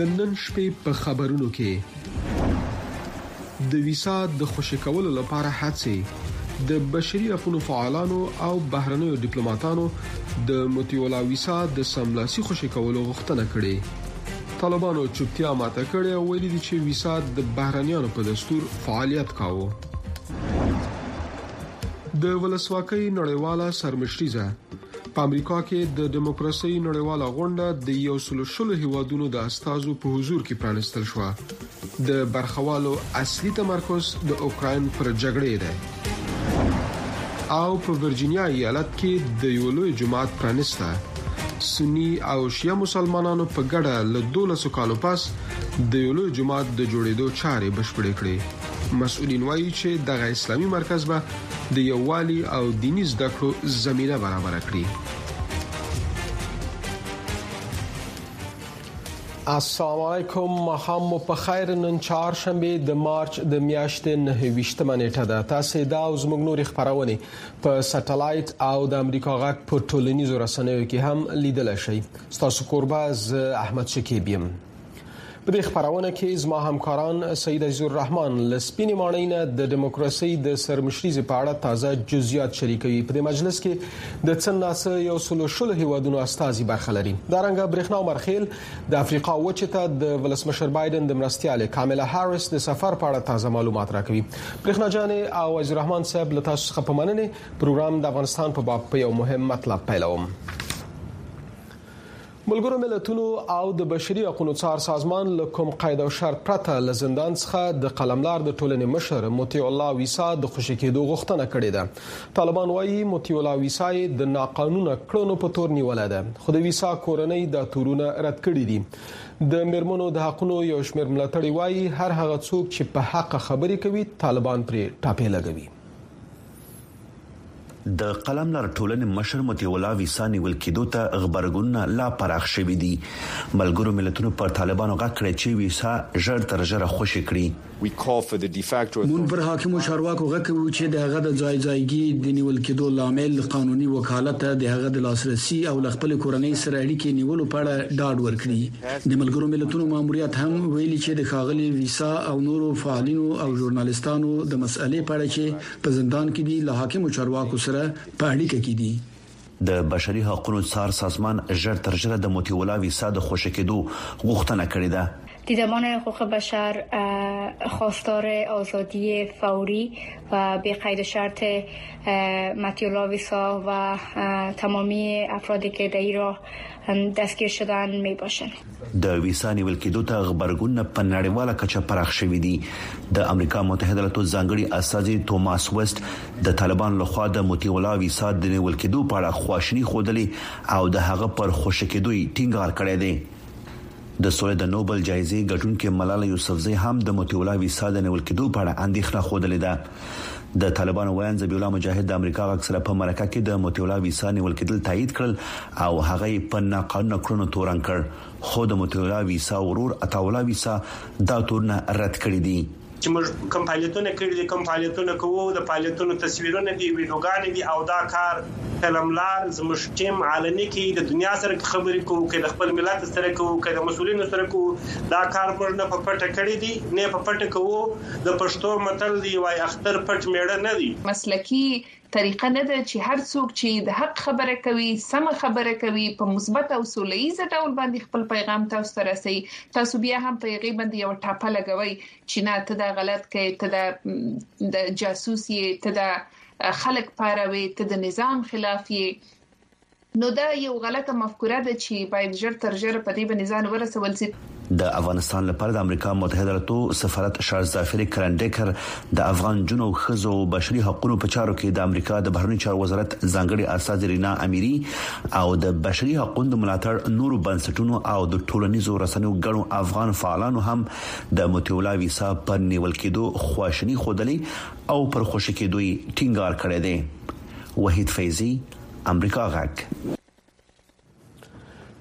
نن شپې په خبرونو کې د ویزا د خوشی کولو لپاره هڅې د بشري حقوقو فعالانو او بهرنیو ډیپلوماټانو د موتیولا ویزا د سملاسي خوشی کولو غوښتنه کړې. طالبانو چوپتیا ماته کړې او ویلي دي چې ویزا د بهرنیانو په دستور فعالیت کاوه. د ولسواکۍ نړیواله سرمشریزه په امریکا کې د دیموکراسي نړیواله غونډه د یو سل شلو هیوادونو د استازو په حضور کې پرانستل شو. د برخوالو اصلي تمرکز د اوکراین پر جګړې ده. او په ورجینیا ایالت کې د یو لوی جماعت پرانسته. سنی او شیعه مسلمانانو په ګډه له دولسو کالو پس د یو لوی جماعت د جوړېدو چارې بشپړې کړې. مسؤلین وایي چې دغه اسلامي مرکز به د یووالي او دیني زده کړو زمينه برابر کړي. السلام علیکم، مخام په خیر. نن چهارشنبه د مارچ د میاشتې نهه ویشتمه نیټه ده. تاسو دا زموږ نور خبرونه په سټلایټ او د امریکا غږ په ټولنیزو رسنیو کې هم لیدل شئ. تاسو قربا ز احمد شکیبیم. په دې خبرونه کې زما همکاران سید عزیز الرحمن لسپینی مانینه د دیموکراسي د سرمشریزې په اړه تازه جزئیات شریکوي. په دې مجلس کې د څناسه یو سل شلو هیوادونو استازي برخه لري. دا رنګه برېښنا مرخیل د افریقا وچه ته د ولسمشر بایدن د مرستياله کاملا هاریس د سفر په اړه تازه معلومات راکوي. برېښنا جان او عزیز الرحمن صاحب له تاسو څخه په مننه پروګرام د افغانستان په باب په یو مهم مطلب پیلوم. ملګرو ملتونو او د بشري حقوقو څار سازمان له کوم قاعده او شرط پرته له زندان څخه د قلمدار د ټولنې مشر موتی الله ویسا د خوشی کېدو غوښتنه کړې ده. طالبان وایي موتی الله ویسا د ناقانونه کړنو په تور نیولې ده. خو د ویسا کورنۍ د تورونه رد کړې دي. د مرمنو د حقوقو یو شمېر ملاتړي وایي هر هغه څوک چې په حق خبرې کوي طالبان پرې ټاپې لګوي.
د قلمدار ټولنې مشر موتی الله ویسا نیول کېدو ته خبرګون لا پراخ شوې دي. ملګرو ملتونو پر طالبانو غږ کړی چې ویسا ژر تر ژره خوشی کړي.
مون پر حاکمو چارواکو غږ کوي چې د هغه د ځای ځایګي د نیول کېدو لامل قانوني وکالت د هغه د لاسرسي او خپل کورنۍ سره اړیکې نیولو په اړه ډاډ ورکړي. د ملګرو ملتونو ماموریت هم ویلي چې د خاغلي ویسا او نورو فعالینو او ژورنالیستانو د مسئلې په اړه چې په زندان کې دي له حاکمو چارواکو سره په اړیکه کې دي.
د بشري حقوقو څار سازمان ژر تر ژره د موتی الله ویسا د خوشی کېدو غوښتنه کړې ده.
دیدمان حقوق بشر خواستار آزادی فوری و بی قید و شرط موتی الله ویسا و تمامی افرادی که در این راه دستگیر شدن می باشند.
د ویسا نیول کېدو ته خبرګون په نړیواله کچه پراخ شوې دي. د امریکا متحده ایالاتو ځانګړي استازي توماس وست د طالبان لخوا د موتی الله ویسا د نیول کېدو په اړه خواشینی خوده او د هغه پر خوشی کېدو ټینګار کړی دی. د سولې د نوبل جایزې ګټونکې ملاله یوسفزۍ هم د موتی الله ویسا د نیول کېدو په اړه اندېښنه خوده ده. د طالبانو وایي ذبیح الله مجاهد د امریکا غږ په مرکه کې د موتی الله ویسا نیول کېدل تایید کړل او هغه په ناقانونه کړنو تورن کړ. خو د موتی الله ویسا ورور عطا الله ویسا دا تورنه رد کړی دي.
چې موږ کوم فعالیتونه کړی دي کوم فعالیتونه کوو د فعالیتونو تصویرونه دي ویډیوګانې دي او دا کار کلملار زموږ ټیم علني کې د دنیا سره خبرې کوو کې د خپل ملت سره کوو کې د مسولینو سره کوو. دا کار موږ نه په پټه کړی دي نه په پټه کوو. د پښتو متل دی وای اختر پټ میړه نه دی.
مسلکی طریقه نه ده چې هر څوک چې د حق خبره کوي سم خبره کوي په مثبت او سولهییز ډول باندې خپل پیغام تاسو ته رسي. تاسو بیا هم په یغي باندې یو ټاپه لګوي چې نه ته دا غلط کوي ته دا د جاسوسي ته دا خلق پاروي ته د نظام خلاف یې. نو دا یو غلطه مفکوره ده چې باید ژر تر ژره په دې باندې ځان ورسول شي.
د افغانستان لپاره د امریکا متحده ایالاتو سفارت شارل ظافر کرنډیکر د افغان جنو خزو بشري حقوقو په چارو کې د امریکا د بهرنی چارو وزارت ځانګړي استاذ رینا اميري او د بشري حقوقو ملاتړ نورو بنسټونو او د ټولنیزو رسنیو ګڼو افغان فعالانو هم د موتی الله ویسا پر نیول کېدو خواشنی خودلی او پر خوشی کېدو ټینګار کړی دی. وحید فیضی، امریکا غږ.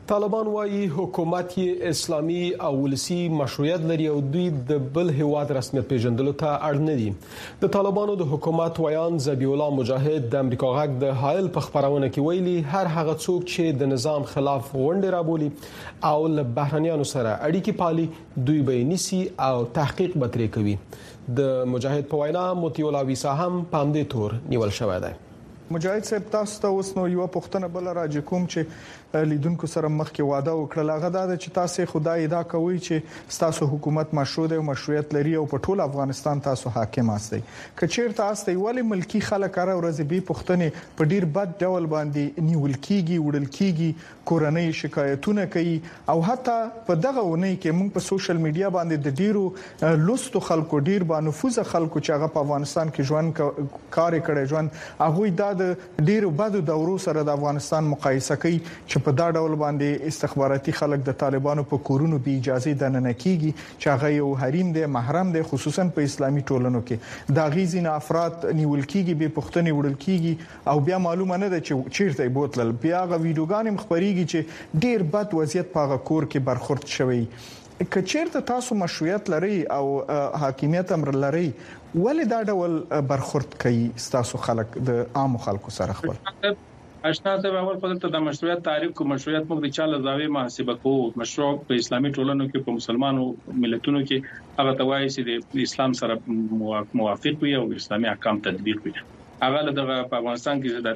طالبان وايي حکومت یې اسلامي او ولسي مشروعیت لري او دوی د بل هیواد رسمیت پیژندلو ته اړ نه دي. د طالبانو د حکومت ویان ذبیح الله مجاهد د امریکا غږ د حایل په خبرونه کې ویلي هر هغه څوک چې د نظام خلاف غونډه رابولي او له بهرنیانو سره اړیکې پالي دوی به نیسي او تحقیق به ترې کوي. د مجاهد په وینا موتی الله ویسا هم پام دې تور نیول شوی دی.
مجاهد صاحب تاسو ته اوس نو یو پښتنه بل راځي کوم چې لیدونکو سره مخکې وعده وکړه هغه دا چې تاسو خدای ادا کوي چې تاسو حکومت مشروع دی او مشروعیت لري او په ټول افغانستان تاسو حاکم یاستئ. کچیر تاسو ته ولی ملکی خلک را ورځي به پښتنه په ډیر بد ډول باندې نیول کیږي وړل کیږي کورنۍ شکایتونه کوي او حتی په دغه ونی کې موږ په سوشل میډیا باندې د ډیرو لوستو خلکو ډیر بانفوذ خلکو چې هغه په افغانستان کې ژوند کار کړي ژوند هغه د ډیرو بدو دورو سره د افغانستان مقایسه کوي چې په دا ډول باندې استخباراتي خلک د طالبانو په کورونو به اجازه دننه کیږي چې هغه یو حریم دی محرم دی خصوصا په اسلامي ټولنو کې دا غیزین افراد نیول کیږي به پښتني وړل کیږي او بیا معلومه نه ده چې چیرته بوتل بیا غو ویډیوګان مخبريږي چې ډیر بد وضعیت په کور کې برخورد شوی. کچیرته تاسو مشروعیت لري او حاکمیت امر لري ولې دا ډول برخورد کوي تاسو خلک د عام خلکو سره خپل
آشنا ته اول خپل ته د مشروعیت تعریف کو مشروعیت موږ د چاله زاویه محاسبه کو مشروع په اسلامي ټولنو کې په مسلمانو ملتونو کې هغه توایي چې د اسلام سره موافق وي او اسلامي احکام تطبیق وي. هغه د افغانستان کې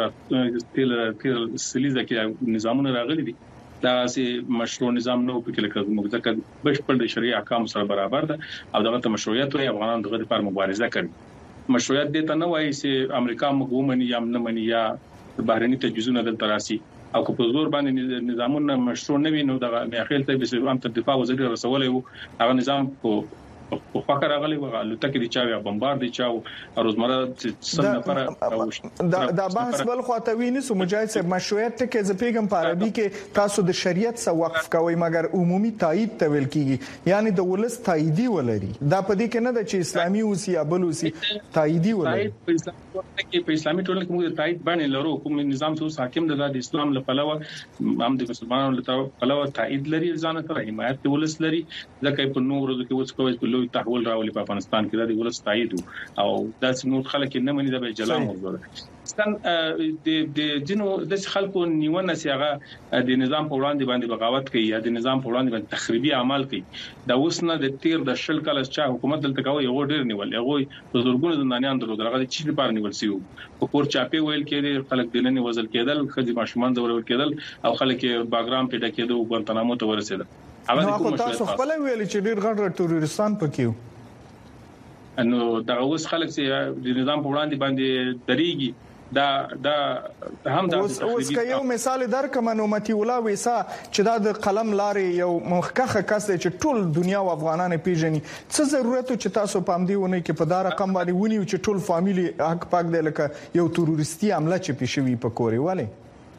د تل تل سلیزه کې نظامونه راغلي دي دا سي مشروع نظام نو په کې لکه موږ ځکه بشپړ د شریعه احکام سره برابر ده او دغه ته مشروعیت وي افغانان دغه لپاره مبارزه کوي. مشروعیت دې ته نه وایي چې امریکا موږ مني یا نه مني یا بهرني تجهیزونه دلته راسي او که په زور باندې نظامونه مشروع نه وي نو دغه میاخیل ته به هم تر دفاع وزیر رسولې وو هغه نظام کو په فکر راغلی و الوتکه دي چاوي بمبار دي چاو روزمره سم نفر
دا دا بحث بل خاطوي نه سو مجاهد صاحب مشروعیت ته کې ز پیغام په عربي کې تاسو د شریعت سره وقف کوي مګر عمومي تایید ته ویل کیږي یعنی د ولس تاییدی ولري دا په دې کې نه د چې اسلامي اوسي یا بل اوسي تاییدی ولري
په اسلامي ټولنه کې موږ تایید باندې لرو کوم نظام څو حاکم د اسلام لپاره هم د مسلمانانو لپاره تایید لري ځان ته حمایت ولس لري ځکه په نور ورځو کې وڅ کوي لوی تحول راولي په افغانستان کې د ولس تایید او داسې نور خلک نه مني د جلا موضوع ستن د د جنو د خلکو نیونه سیغه د نظام په وړاندې باندې بغاوت کوي یا د نظام په وړاندې باندې تخریبي اعمال کوي دا وسنه د تیر د شل کال چې حکومت دلته کوي یو ډیر نیول یو بزرګونو زندانیان درلود هغه چې لپاره نیول سیو په کور چاپی ویل کېدل خلک دلني وزل کېدل خځې ماشومان د ورول کېدل او خلک باګرام پیدا کېدو ګوانتانامو ته ورسېدل.
نو تاسو خپل ویل چې ډیر غټ تروریستان پکې
نو دا اوس خلک چې د نظام په وړاندې باندې دریږي دا دا هم دا
اوس یو مثال درکم نو متي الله ویسا چې دا د قلم لارې یو مخکخه کس چې ټول دنیا او افغانان پیژني څه ضرورت چې تاسو پام دی ونه کې په دا رقم باندې ونی چې ټول فامیلی حق پاک دی لکه یو تروریستي حمله چې پیښوي په کوري والے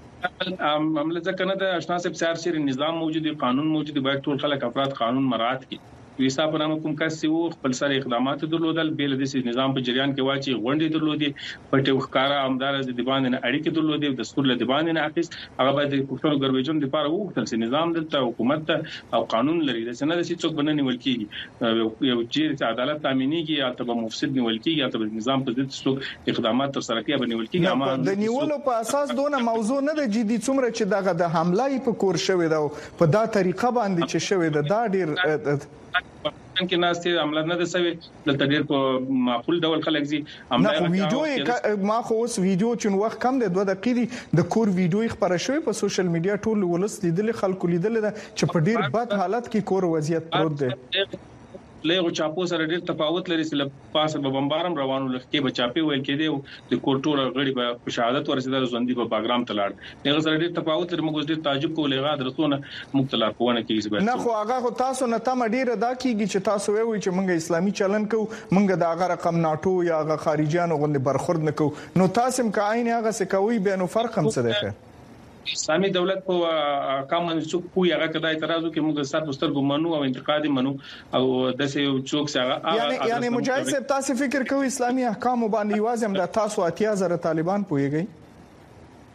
عمله ځکه نه د آشنا صاحب سار سره نظام موجود قانون موجود باید ټول خلک افراد قانون مراعات کړي. ویسا په نامه کوم کس یو خپل سره اقدامات درلودل بیل د نظام په جریان کې واچي غونډې درلودي پټه وکړه امدار د دیوان نه اړیکې درلودي د سکول له دیوان نه اخیس هغه باید د پښتون ګربېجون لپاره وکړل چې نظام دلته حکومت او قانون لري د سند چې څوک بننه نیول کیږي یو چې عدالت تامینیږي یا ته مفسد نیول کیږي یا ته نظام په ضد څوک اقدامات تر سره کوي بنول کیږي
اما د نیولو په اساس دونه موضوع نه د جدي څومره چې دغه د حمله په کور شوې ده په دا طریقه باندې چې شوې ده دا ډیر
کې ناشته عمل نه د سوي د تدیر په معقول ډول خلک زی
عمل نه ویډیو ما خو اوس ویډیو چې وخت کم د دوه دقیقې د کور ویډیو خبره شوی په سوشل میډیا ټول ولس لیدل خلکو لیدل چې په ډیر بد حالت کې کور وضعیت پروت دی
لغه چاپو سره ډېر تفاوت لري چې پاسه به بمبارم روانو لکه به چاپي ویل کېدی د کوټور غړي په شهادت ورسېدل ژوندۍ په باګرام تلاړ دغه سره ډېر تفاوت لري موږ ډېر تعجب کوو لغه درسونه مختلف کوونه کیږي
نه خو هغه خو تاسو نه تم ډېر ادا کیږي چې تاسو وایي چې موږ اسلامي چلن کوو موږ د هغه رقم ناټو یا هغه خارجيانو غوندي برخورد نه کوو نو تاسو هم کاین هغه څه کوي به نو فرق هم څه دی
اسلامي دولت په کامن څوک کوی هغه کدا اعتراض وکي موږ ستاسو سترګو منو او انتقاد منو او د سې څوک څنګه
یعنی یعنی مجاهد صاحب تاسو فکر کوئ اسلامي احکام باندې واځم د تاسو اتیا زره طالبان پويږي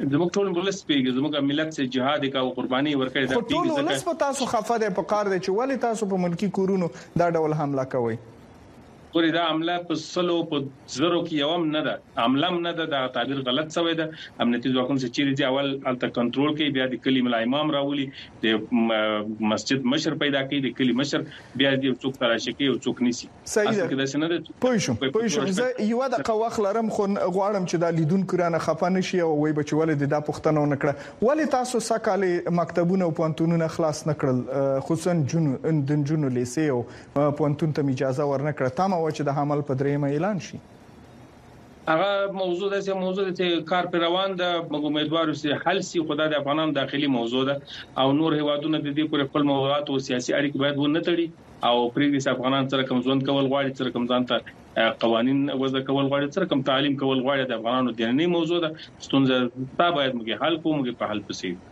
زموږ ټول ولس پیږي زموږ ملت سے جهاد کا قرباني ورکړي
دا ټول ولس په تاسو خفه ده په کار دي چې ولې تاسو په ملکی کورونو دا ډول حمله کوي
ګوري دا عمله په سلو په زرو کې یوم نه ده عمله نه ده دا تعبیر غلط شوی ده امنیتي ځواکونو چې چیرې اول الته کنټرول کوي بیا د کلی مل امام راولي د مسجد مشر پیدا کوي د کلی مشر بیا د څوک تراشي کوي او څوک نيسي
اصل کې دا څنګه ده پوه شو پوه شو زه یو د قواخ لرم خو غواړم چې دا لیدونکو رانه خفه نشي او وای بچ ولې د پښتنو نکړه ولې تاسو سکهاله مکتبونه او پونتونونه خلاص نکړل خصوصا جنو د جنو لیسه او پونتون ته اجازه ورنکړه تمه و چې د حمل په درېمه اعلان شي
هغه موضوع د څه موضوع د کار پر روان ده امیدوارو چې حل سي خدای د افغانانو داخلي موضوع ده او نور هیوادونه د دې پر خپل موضوعات او سیاسي اړیکې باید ونه تړي او پریږدي افغانان سره کوم ځوند کول غواړي سره کوم ځانته قوانين وضع کول غواړي سره کوم تعلیم کول غواړي د افغانانو دیني موضوع ده ستونزه تا باید موږ حل کوو موږ په حل پسې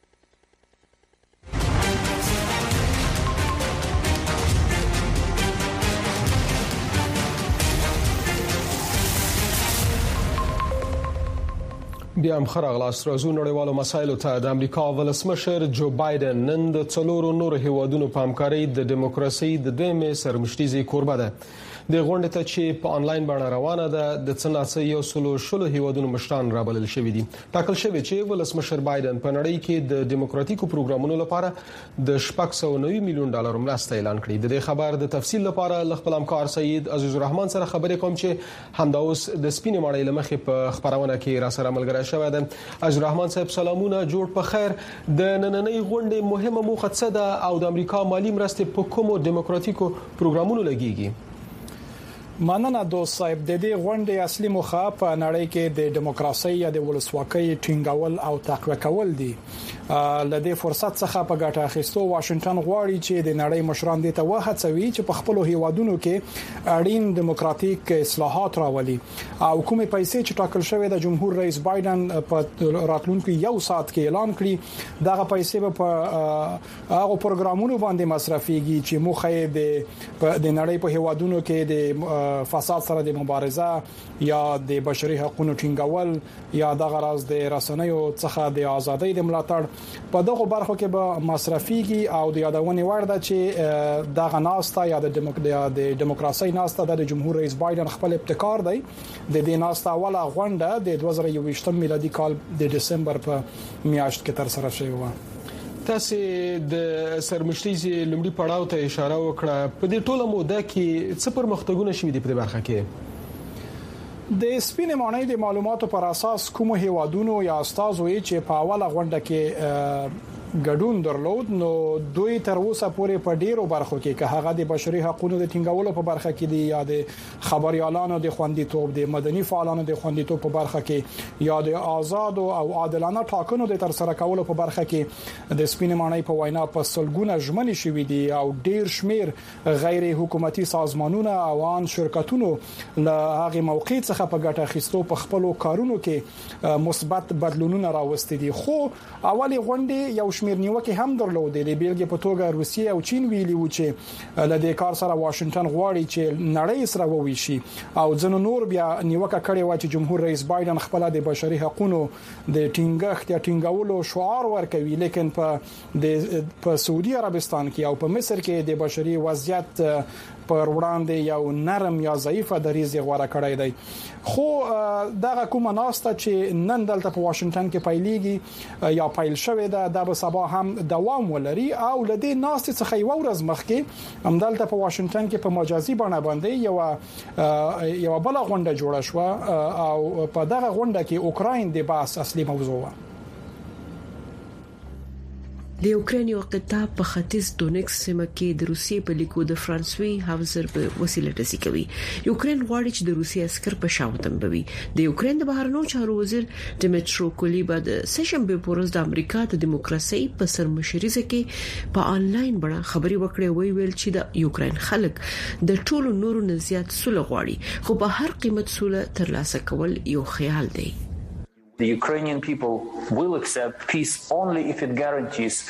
بیا هم خراغلاس راځو نړیوالو مسایلو ته د امریکا ولسمشر جو بایدن نن د څلورو نورو هیوادونو په همکارۍ د دیموکراسي د دویمې سرمشتيزي کوربه ده د غونډې ته چې په انلاین باندې روانه ده د څناسه یو سلو شلو هیوادونو مشران رابلل شوې دي ټاکل شوی چې ولسمشر بایدن په نړۍ کې د دیموکراتیکو پروګرامونو لپاره د شپږ سوه نوي میلیون ډالر مرسته اعلان کړې د دې خبر د تفصیل لپاره ل خپل همکار سید عزیز الرحمن سره خبرې کوم چې همدا اوس د سپینې ماړۍ لمخې په خبرونه کې را سره ملګری شوی ده عزیز الرحمن صاحب سلامونه جوړ په خیر د نننۍ غونډې مهمه موخه څه ده او د امریکا مالی مرستې په کومو دیموکراتیکو پروګرامونو لګیږي
مننه دوست صاحب د دې غونډې اصلي موخه په نړۍ کې د دیموکراسي یا د ولسواکۍ ټینګول او تقویه کول دي لدې فرصت څخه په ګټه اخیستو واشنگټن غواړي چې د نړۍ مشران دې ته وهڅوي چې په خپل هیوادونو کې اړین دیموکراتیک اصلاحات راولي او کومې پیسې چې ټاکل شوې د جمهور رئیس بایدن په راتلونکو یو ساعت کې اعلان کړي دغه پیسې په هغه پروګرامونو باندې مصرفيږي چې موخه یې د نړۍ په هیوادونو کې د فساد سره د مبارزه یا د بشري حقوقو ټینګول یا د غرض د رسنیو څخه د ازادۍ د ملاتړ په دغه برخو کې به مصرفيږي او د یادونه ورده چې دغه ناسته یا د دیموکراسي ناسته د جمهور رئیس بایدن خپل ابتکار دی د دې ناسته اوله غونډه د دوه زره یوویشتم میلادي کال د دسمبر په میاشت کې تر سره شوې و
تاسو د سرمشتيزي لومړي پړاو ته اشاره وکړه په دې ټوله موده کې څه پرمختګونه شوي دي په برخه کې
د سپینې ماڼۍ د معلوماتو پر اساس کوم هیوادونو یا استازو چې په اوله غونډه کې ګډون درلود نو دوی تر اوسه پورې په ډیرو برخو کې که هغه د بشري حقوقو د ټینګولو په برخه کې دي یا د خبريالانو د خوندیتوب د مدني فعالانو د خوندیتوب په برخه کې یا د آزاد او عادلانه ټاکنو د تر سره کولو په برخه کې د سپینې ماڼۍ په وینا په سلګونه ژمنې شوې دي او ډیر شمیر غیر حکومتي سازمانونه او ان شرکتونو له هغه موقع څخه په ګټه اخیستو په خپل کارونو کې مثبت بدلونونه راوستي دي خو اولی غونډه یو شمیر نیوکه هم درلودې د بیلګې په توګه روسیه او چین ویلي و چې له دې کار سره واشنگټن غواړي چې نړۍ سره وویشي او ځنو نور بیا نیوکه کړې و چې جمهور رئیس بایدن خپل د بشري حقوقو د ټینګښت یا ټینګولو شعار ورکوي لیکن په د په سعودي عربستان کې او په مصر کې د بشري وضعیت پر وړاندې یو نرم یا ضعیفه دریزه غوړه کړی دی خو دغه کومه ناسته چې نن دلته په واشنگټن کې پیلېږي یا پیل شوې ده د به سبا هم دوام ولري او لدې ناسته څخه یو ورځ مخکې هم دلته په واشنگټن کې په مجازي بڼه باندې یو یو بل غونډه جوړه شو او په دغه غونډه کې اوکراین د بحث اصلي موضوع و
د یوکرين یو قطاع په ختیځ دونیکس سیمه کې د روسیې په لیکو د فرانسوي هاوزر په وسیله ټسی کوي یوکرين غواړي چې د روسیې عسكر په شاوتم بوي د یوکرين د بهرنیو چارو وزیر دمیترو کولیبا د سشنبه پورز د امریکا د دیموکراسي په سرمشريزه کې په انلاین بڼه خبري وکړې وی ویل چې د یوکرين خلک د ټولو نورو نزيات سوله غواړي خو په هر قیمت سوله ترلاسه کول یو خیال دی
The Ukrainian people will accept peace only if it guarantees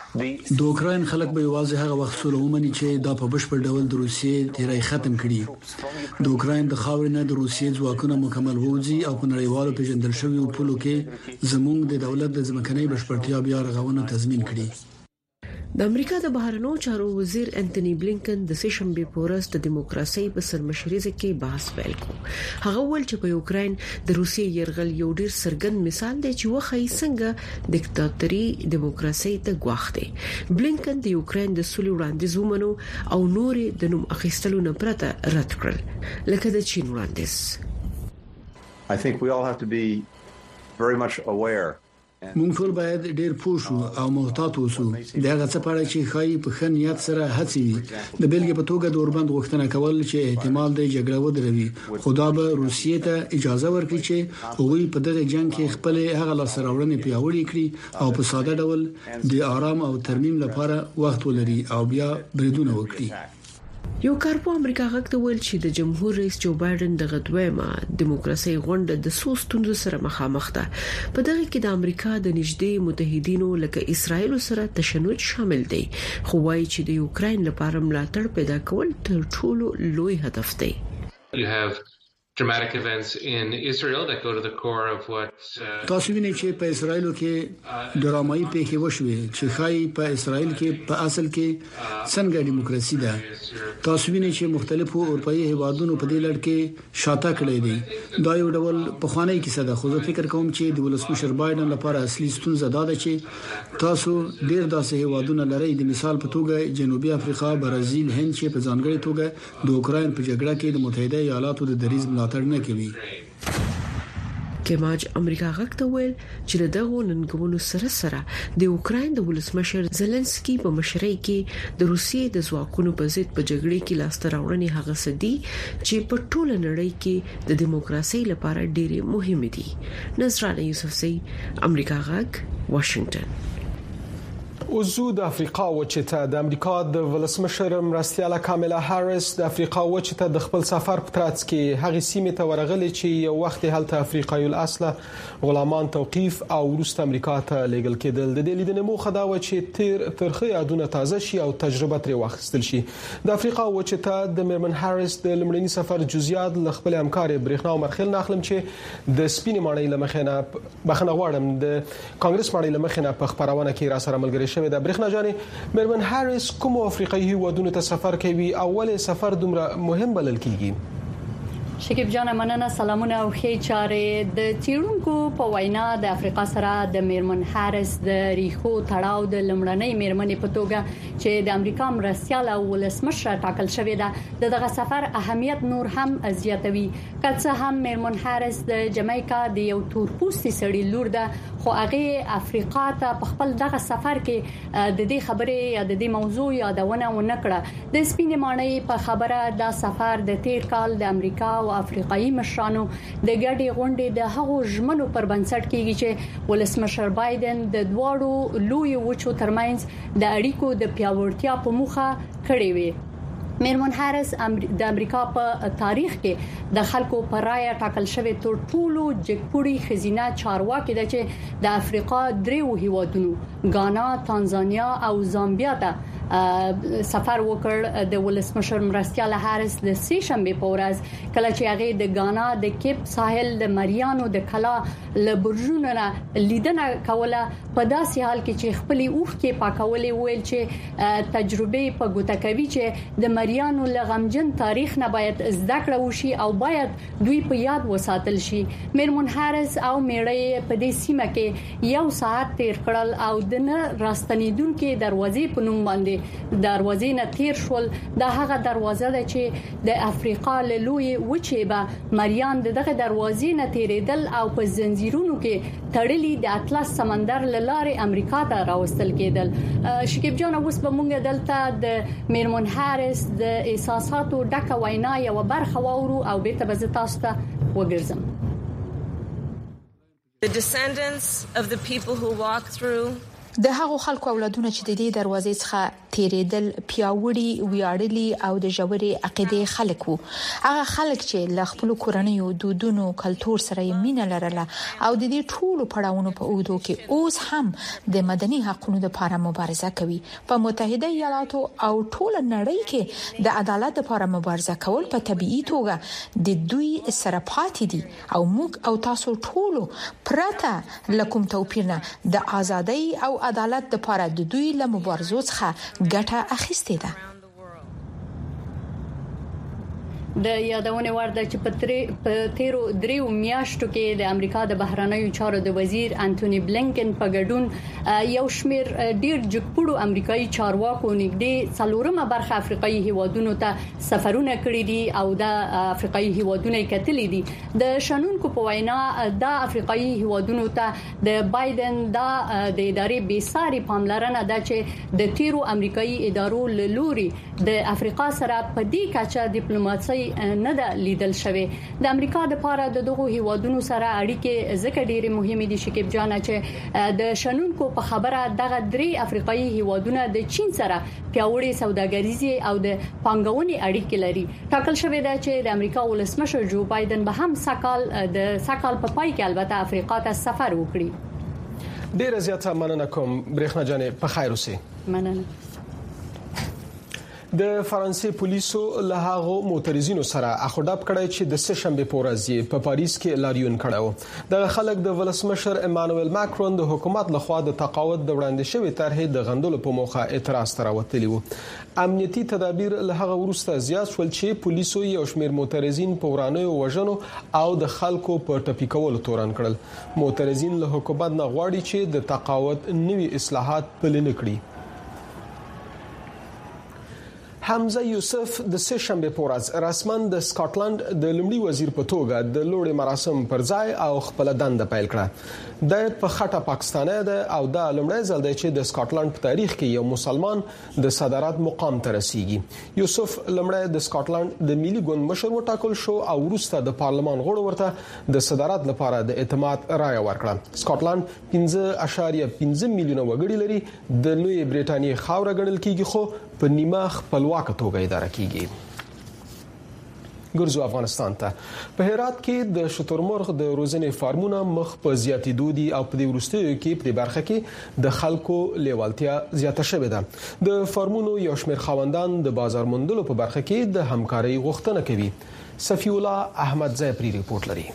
د اوکرين خلک به یوازې هغه وخت سره ومني چې دا په بشپړ ډول د روسیې تیرای ختم کړي. د اوکرين د خاورې نه د روسیې ځواکونه مکمل ووځي او په نړیوالو پیژندل شوی پولو کې زموږ د دولت د ځمکنۍ بشپړتیا بیا رغونه تضمین کړي.
د امریکا د بهرنیو چارو وزیر انټونی بلینکن د سشنبه پورس د دیموکراسي په سرمشرۍ کې بحث ویل کو. هغه ول چې په یوکرين د روسیې يرغل یو ډیر سرګند مثال دی چې وخی څنګه دیکتاتوري دیموکراسي ته غواخ دی. بلینکن د یوکرين د سولې وړاندیز ومنو او نور د نوم اخیستلو نه پرته رد کړل لکه د چین وړاندیز.
I think we all have to be very much aware.
مونږ ټول باید ډیر پوه شو او محتاط اوسو. دغه څه په اړه چې خای په ښه نیت سره هڅې وي. د بیلګې په توګه د اوربند غوښتنه کول چې احتمال د جګړه ودروي. خدا به روسیې ته اجازه ورکړي چې هغوی په دغه جنگ کې خپل هغه لاسراوړنې پیاوړې کړي او په ساده ډول د آرام او ترمیم لپاره وخت ولري او بیا بریدونه وکړي.
یو کارپو امریکا غږ ته ویل چې د جمهور رئیس جو بایدن د غدویمه دیموکراسي غونډه د سوستونو سره مخامخ ده. په دغه کې د امریکا د نږدې متحدینو لکه اسرائیل سره تشنج شامل دی. خو وايي چې د یوکرين لپاره ملاتړ پیدا کول تر ټولو لوی هدف دی.
You have dramatic events in Israel that go to the core of what
تاسو وینئ چې په اسرائیل کې ډرامایي پیښې وشوي چې خای په اسرائیل کې په اصل کې څنګه دیموکراسي ده. تاسو وینئ چې مختلفو اروپאי هیوادونو په دې لړ کې شاته کړی دي. دا یو ډول په خوانی کې صدا خو زه فکر کوم چې د ولسمشر بایدن لپاره اصلي ستونزه دا ده چې تاسو ډیر داسې هیوادونه لرئ د مثال په توګه جنوبي افریقا، برازیل، هند چې په ځانګړي توګه د اوکرين په جګړه کې د متحده ایالاتو د دریځ ملاتړ نه کوي.
کماج امریکا غږ ته ویل چې دغه ننګونو سره سره د اوکرين د ولسمشر زيلنسکي په مشرۍ کې د روسیې د ځواکونو په ضد په جګړه کې لاسته راوړنې هغه سدي چې په ټوله نړۍ کې د دیموکراسي لپاره ډېری مهمه دي. نصرانه یوسفزئی، امریکا غږ، واشنگټن.
وزو د افریقا وچه ته د امریکا د ولسمشر مرستیاله کاملا هاریس د افریقا وچه ته د خپل سفر په ترڅ کې هغه سیمه ته ورغلي چې یو وخت هلته افریقایي الاصل غلامان توقيف او روس امریکا ته لیږل کېدل. د دې لیدنې موخه دا و چې تیر ترخه یادونه تازه شي او تجربه ترې واخیستل شي. د افریقا وچه ته د میرمن هاریس د لمړني سفر جزئیات ل خپل همکار برېښنا او مرخل ناخلم چې د سپینې ماڼۍ لمخینه بخنه غواړم د کانګرس ماڼۍ لمخینه په خبرونه کې را سره ملګری شوی د برېښنا جانې میرمن هاریس کوم افریقایي هیوادونو ته سفر کوي؟ اول سفر دومره مهم بلل کیږي؟
شکیب جان مننه، سلامونه او ښه چارې. د چیرونکو په وینا د افریقا سره د میرمن هاریس د ریخو تړاو د لمړنۍ میرمنې په توګه چې د امریکا مرستیاله ولسمشر ټاکل شوې ده دغه سفر اهمیت نور هم زیاتوي. که څه هم میرمن هاریس د جمیکا د یو تورپوستي سړي لور ده خو هغه افریقا ته په خپل دغه سفر کې د دې خبرې یا د دې موضوع یادونه ونه کړه. د سپینې ماڼۍ په خبره دا سفر د تیر کال د امریکا او افریقایي مشرانو د ګډې غونډې د هغو ژمنو پر بنسټ کېږي چې ولسمشر بایدن د دواړو لوی وچو ترمنځ د اړیکو د پیاوړتیا په موخه کړې وي. میرمن هاریس د امریکا په تاریخ کې د خلکو پر رائے ټاکل شوی تر ټولو جګپوړي خزینه چارواکي ده چې د افریقا دریو هیوادونو غانا، تانزانیا او زامبیا ته سفر وکړ. د ولسمشر مرستیاله هاریس د سې شنبه په ورځ کله چې هغه د غانا د کیپ ساحل د مریانو د کلا لبرجونو لیدنه کوله په داسې حال کې چې خپلې اوخ کې پاکولې ویل چې تجربه په ګوته کوي چې د مریانو لغمجن تاریخ نه باید زده کړه وشي او باید دوی په یاد وساتل شي. میرمن هاریس او میړې په دې سیمه کې یو ساعت تیر کړل او د نه راستنیدونکو دروازې په نوم باندې دروازې نه تیر شول. دا هغه دروازه ده چې د افریقا له لوی وچې به مریان دغه دروازې نه تیریدل او په زنجیرونو کې تړلي د اطلس سمندر له لارې امریکا ته راوستل کېدل. شکیب جان، اوس به موږ دلته د میرمن هاریس د احساساتو ډکه وینا یو برخه واورو او بیرته به تاسو ته وګرځم.
The descendants of the people who walked through
د هغو خلکو اولادونه چې د دې دروازې څخه تیرېدل پیاوړي ویاړلي او د ژورې عقیده خلک وو. هغه خلک چې له خپل کورنیو دودونو کلتور سره یې مینه لرله او د دې ټولو پړاوونو په اوږدو کې اوس هم د مدني حقوقو لپاره مبارزه کوي. په متحده ایالاتو او ټول نړۍ کې د عدالت لپاره مبارزه کول په طبيعي توګه د دوی سره پاتې دي او موږ او تاسو ټول پرته لکم توپیر نه د ازادۍ او عدالت لپاره د دوی له مبارزو څخه ګټه اخیستې ده.
د یادونه ورده چې په تیرو دریو میاشتو کې د امریکا د بهرنیو چارو د وزیر انټونی بلینکن په ګډون یو شمېر ډیر جګپړو امریکایي چارواکو نږدې څلورمه برخه افریقایي هیوادونو ته سفرونه کړي دي او د افریقایي هیوادونو کتلې دي. د شنونکو په وینا د افریقایي هیوادونو ته د بایدن د ادارې بیساري پاملرنه ده چې د تیرو امریکایي ادارو له لوري د افریقا سره په دې کچه ډیپلوماسي نه ده لیدل شوی. د امریکا د لپاره د دغو هیوادونو سره اړیکې ځکه ډېرې مهمې دي شکیب جان چې د شنونکو په خبره دغه درې افریقایي هیوادونه د چین سره پیاوړې سوداګریزي او د پانګونې اړیکې لري. ټاکل شوی دی چې د امریکا ولسمشر جو بایدن به هم سکهال د سکهال په پای کې البته افریقا ته سفر وکړي.
ډېر زیاته مننه کوم برېښنا جانې په خیر اوسئ.
مننه.
د فرانسې پولیسو له هغو معترضینو سره اخوډاب کړی چې د سه شنبه په ورځ په پاریس کې لاریون کړو. د خلک د ولسمشر امانوئل ماکرون د حکومت لخوا د تقاعد د وړاندې شوی طرحې د غندلو په موخه اعتراض تراوتلی وو. امنیتي تدابیر له هغه وروسته زیات شول چې پولیسو یو شمېر معترضین په ورانیو وژنو او د خلکو په ټپي کولو تورن کړل. معترضین له حکومت نه غواړي چې د تقاعد نوي اصلاحات پلي نکړي. حمزه یوسف د سه شنبه په ورځ رسمن د سکاټلند د لومړي وزیر په توګه د لوړې مراسم پر ځای او خپل دنده پیل کړه. د په خټه پاکستاني ده او د لومړي ځل دی چې د سکاټلند په تاریخ کې یو مسلمان د صدارت مقام ته رسیږي. یوسف لومړی د سکاټلند د ملي ګوند مشر وټاکل شو او وروسته د پارلمان غړو ورته د صدارت لپاره د اعتماد رایه ورکړه. سکاټلند پنځه اعشاریه پنځه میلیونه وګړي لري. د لوی برېټانیا خاوره ګڼل کیږي خو په نیمه خپلواکه توګه اداره کیږي. ګرځو افغانستان ته. په هرات کې د شترمرغ د روزنې فارمونه مخ په زیاتېدو دي او په دې وروستیو کې په برخه کې د خلکو لیوالتیا زیاته شوې ده. د فارمونو یو شمېر خاوندان د بازار موندلو په برخه کې د همکارۍ غوښتنه کوي. صفی الله احمد زیپری ریپورت لري.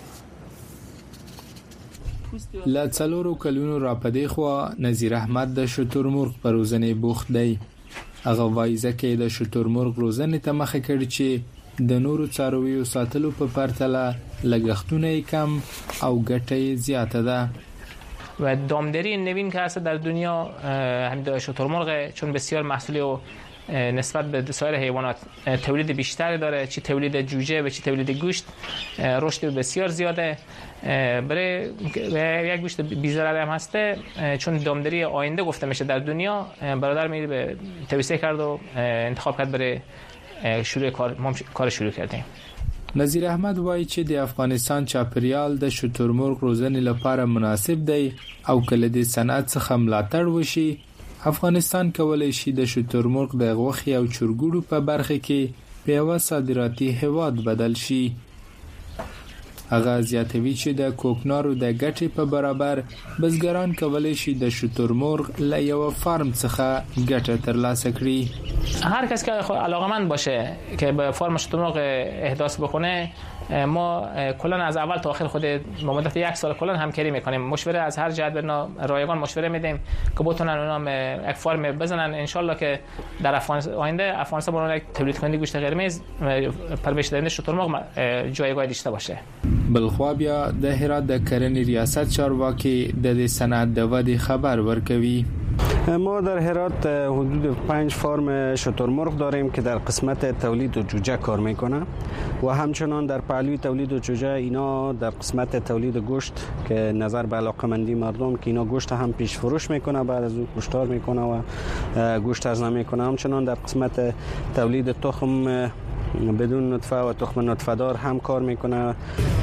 لا څلورو کلونو را پدې خو نذیر احمد د شترمرغ په روزنې بوخت دی. هغه وایي ځکه د شترمرغ روزنې ته مخه کړي چې د نورو څارویو ساتلو په پرتله لګښتونه کم او ګټه زیاته ده.
و دامداری نوین که هست در دنیا همین شترمرغ چون بسیار محصولی و نسبت به سایر حیوانات تولید بیشتری داره، چی تولید جوجه و چی تولید گوشت رشد بسیار زیاده. برای یک گوشت بی‌ضرر هم هسته چون دامداری آینده گفته میشه در دنیا. برادر میره به توصیه کرد و انتخاب کرد برای شروع کار ما کار شروع کردیم.
نذیر احمد وایي چې د افغانستان چاپریال د شترمرغ روزنې لپاره مناسب دی او کله د صنعت څخه ملاتړ وشي افغانستان کولای شي د شترمرغ د غوښې او چرګوړو په برخه کې په یو صادراتي هیواد بدل شي. هغه زیاتوي چې د کوکنارو د ګټې په برابر بزګران کولای شي د شترمرغ له یو فارم څخه ګټه ترلاسه کړي.
هر کس که علاقه‌مند باشه که به فارم شترمرغ احداث بکنه ما کلا از اول تا آخر خود با مدت یک سال کلا همکاری میکنیم. مشوره از هر جهت به رایگان مشوره میدیم که بتونن اونا یک فارم بزنن. ان شاء الله که در افغانستان آینده افغانستان برای تولید کننده گوشت قرمز پرورش دهنده شترمرغ جایگاه داشته باشه.
بلخوا بیا د هرات د کرنې ریاست چارواکي د صنعت د ودې خبر ورکوي.
ما در هرات حدود پنج فارم شترمرغ داریم که در قسمت تولید و جوجه کار میکنه و همچنان در پهلوی تولید و جوجه اینا در قسمت تولید گوشت که نظر به علاقه‌مندی مردم که اینا گوشت هم پیش فروش میکنه، بعد از اون گوشتار میکنه و گوشت ارزان میکنه. همچنان در قسمت تولید تخم بدون نطفه و تخم نطفه دار هم کار میکنه.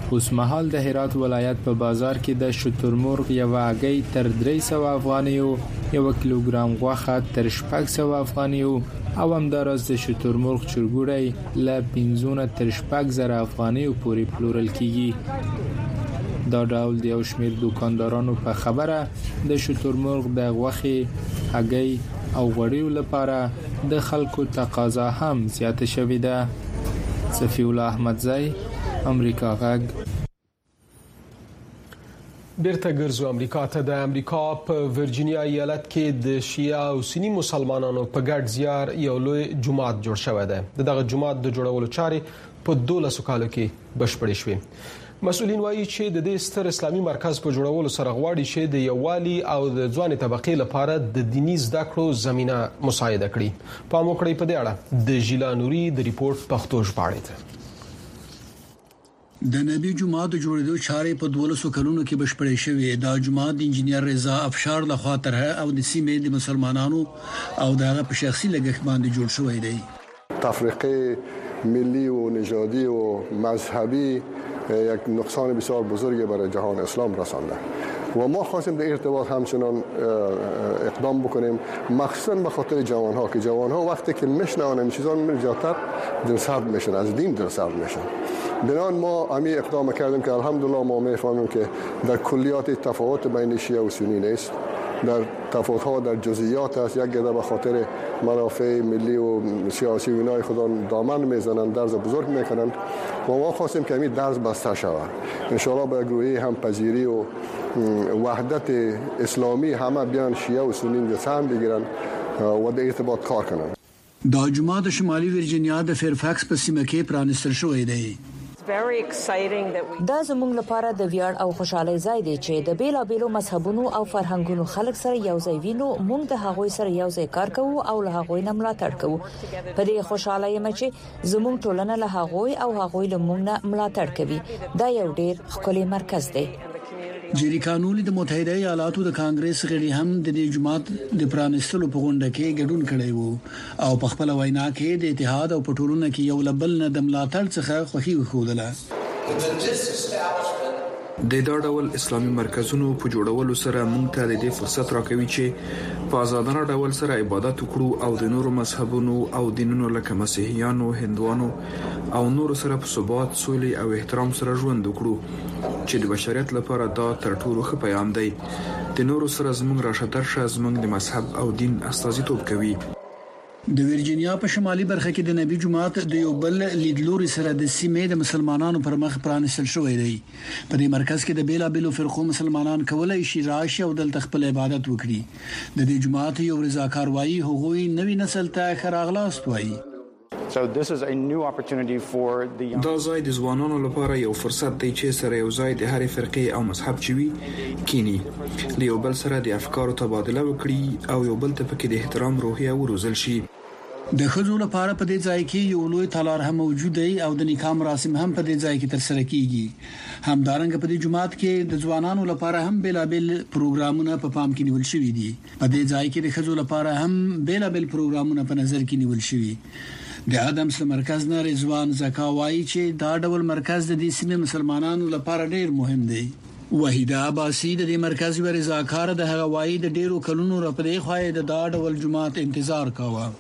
اوس مهال د هرات ولایت په بازار کې د شترمرغ یو هګۍ تر درې سوه افغانیو، یو کیلوګرام غوښه تر شپږ سوه افغانیو او همداراز د شترمرغ چرګوړی له پنځونه تر شپږ زره افغانیو پورې پلورل کیږي. دا ډول د یو شمېر دکاندارانو په خبره د شترمرغ د غوښې، هګۍ او غوړیو لپاره د خلکو تقاضا هم زیاته شوې ده. صفی الله احمدزی، امریکا غږ.
بیرته ګرځو امریکا ته. د امریکا په ورجینیا ایالت کې د شیعه او سنی مسلمانانو په ګډ زیار یو لوی جومات جوړ شوی دی. دغه جومات د جوړولو چارې په دولسو کالو کې بشپړې شوې. مسؤلین وایي چې د دې ستر اسلامي مرکز په جوړولو سره غواړي چې د یووالي او د ځواني طبقې لپاره د دینی زده کړو زمينه مساعده کړي. پام وکړئ په دې اړه د ژیلا نوري د ریپورت پښتو ژباړه.
د نبی جمعه د جوړېدو چارې په دولسو کلونو کې بشپړې شوې. دا جمعه د انجنیر رضا افشار لخوا طرحه او د سیمې د مسلمانانو او دغه په شخصي لګښت باندې جوړ شوی دی.
تفریقه ملی و نژادی و مذهبی یک نقصان بسیار بزرگی برای جهان اسلام رسانده و ما خواستیم در ارتباط همچنان اقدام بکنیم، مخصوصا به خاطر جوانها که جوانها وقتی که میشنون این چیزا زیادتر دلسرد میشن، از دین دلسرد میشن. بنابراین ما امی اقدام کردیم که الحمدلله ما میفهمیم که در کلیات تفاوت بین شیعه و سنی نیست، در تفاوت‌ها در جزئیات است. یک گده به خاطر منافع ملی و سیاسی و اینای خدا دامن میزنند، درز بزرگ میکنند و ما خواستیم که این درز بسته شود. ان شاء الله با روحیه هم پذیری و وحدت اسلامی همه بیان شیعه و سنی سهم بگیرن و در ارتباط کار کنند.
دا جمعه د شمالي ورجینیا د فیرفاکس په سیمه کې پرانستل شوې دی.
دا زموږ لپاره د ویاړ او خوشحالۍ ځای دی چې د بیلابېلو مذهبونو او فرهنګونو خلک سره یو ځای وینو. موږ د هغوی سره یو ځای کار کوو او له هغوی نه ملاتړ کوو. په دې خوشحالۍ یم چې زموږ ټولنه له هغوی او هغوی له موږ نه ملاتړ کوي. دا یو ډېر ښکلی مرکز دی.
جيري قانوني د متحده ایالاتو د کانګرس غړي هم د دې جماعت د پرانستلو په غونډه کې ګډون کړی وو او په خپل وینا کې د اتحاد او پټولونه کې یو لبل نه د ملاتړ څخه خوښي وښودله.
د دا ډول اسلامي مرکزونو په جوړولو سره موږ ته د دې فرصت راکوي چې په آزادانه ډول سره عبادت وکړو او د نورو مذهبونو او دینونو لکه مسیحیانو، هندوانو او نورو سره په ثبات، سولې او احترام سره ژوند وکړو چې د بشریت لپاره دا تر ټولو ښه پیغام دی. د نورو سره زموږ راشدار شه زموږ د مذهب او دین استازیتوب کوي.
د ورجینیا په شمالي برخه کې د نبی جماعت د یو بل لیدلوري سره د سیمې د مسلمانانو پر مخ پرانستل شوې دی. په دې مرکز کې د بیلابېلو فرقو مسلمانان کولای شي راشي او دلته خپل عبادت وکړي. د دې جماعت یو رضاکار وایي هغوی نوی نسل ته خراغلاست وایي.
So this is a new opportunity for the دا ځای د ځوانانو لپاره یو فرصت دی چې سره یو ځای د هرې فرقې او مذهب چوي کینی له یو بل سره د افکارو تبادله وکړي او یو بل ته پکې د احترام روحیه وروزل شي.
د خځو لپاره په دې ځای کې یو لوی تالار هم موجود دی او د نکاح مراسم هم په دې ځای کې ترسره کیږي. همدارنګه په دې جماعت کې د ځوانانو لپاره هم بیلابل پروګرامونه په پام کې نیول شوي دي. په دې ځای کې د خځو لپاره هم بیلابل پروګرامونه په نظر کې نیول شوي. د ادمس مرکز نه رضوان زکاوای چې دا ډول مرکز د دې سیمې مسلمانانو لپاره ډیر مهم دی. وحیده عباسی د دې مرکز ور رضاکار د هغوی د ډیرو کلونو رپدې خوای د دا ډول جماعت انتظار کاوه.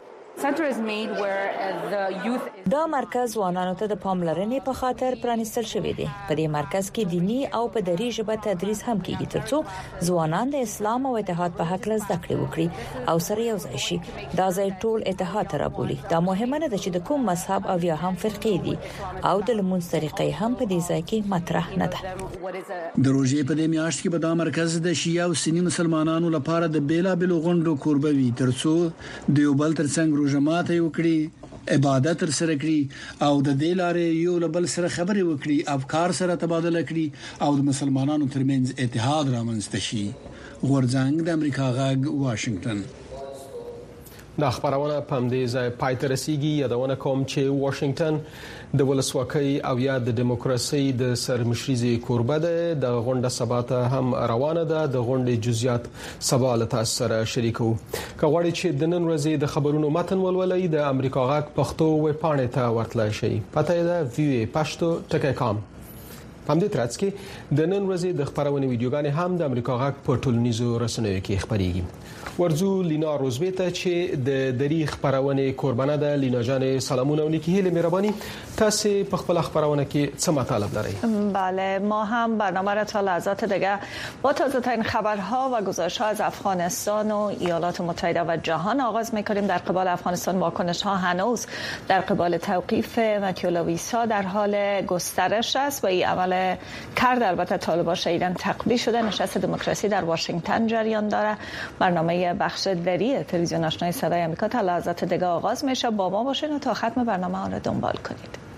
دا مرکز ځوانانو ته د پاملرنې په خاطر پرانستل شوی دی. په دې مرکز کې دینی او په دری ژبه تدریس هم کیږي ترڅو ځوانان د اسلام او اتحاد په حق له زده کړې وکړي او سره یو ځای شي. دا ځای ټول اتحاد ته رابولي. دا مهمه نه ده چې د کوم مذهب او یا هم فرقې دي او د لمونځ طریقې هم په دې ځای کې مطرح نه ده.
د روزې په دې میاشت کې به دا مرکز د شیعه او سنی مسلمانانو لپاره د بیلابېلو غونډو کوربوي ترڅو د یو بل ترڅنګ جماعت یو کړی، عبادت سره کړی او د دې لارې یو لبل سره خبرې وکړي، افکار سره تبادله کړي او د مسلمانانو ترمنځ اتحاد رامنځته شي. غورځنګ د امریکا غږ واشنگټن.
دا خبرونه په دې ځای پای ته رسیدي. یادونه کوم چې واشنگټن د ولسواکۍ او یا د دیموکراسي د سرمشريزي کوربه ده. د غونډه سبا ته هم روانه ده. د غونډې جزئیات سبا له تاسو سره شریکو. کغواړئ چې د نن ورځې د خبرونو متن ولولئ د امریکا غږ پښتو ویب پاڼې ته ورتلئ شئ. پته ده وی پښتو ټکی کام. همدې ترڅ کې د نن ورځې د خبرونې ویډیوګانې هم د امریکا غږ په ټولنیزو رسنیو کې خبريږي. ورزو لینا روزبیته چې د دری خبرونه قربانه ده. لینا جان سلامونه و نیکی هیله مهربانی. تاسو په خپل خبرونه کې څه مطالب دارید؟
بله، ما هم برنامه را تا لحظات دیگه با تازه ترین خبرها و گزارش‌ها از افغانستان و ایالات متحده و جهان آغاز می‌کنیم. در قبال افغانستان واکنش‌ها هنوز در قبال توقیف مطیع ویسا در حال گسترش است و این عمل کرد البته طالبان شدیداً تقویت شده. نشست دموکراسی در واشنگتن جریان داره. برنامه بخش دری تلویزیون آشنای صدای آمریکا تا لحظات دیگه آغاز میشه. با ما باشین و تا ختم برنامه آن را دنبال کنید.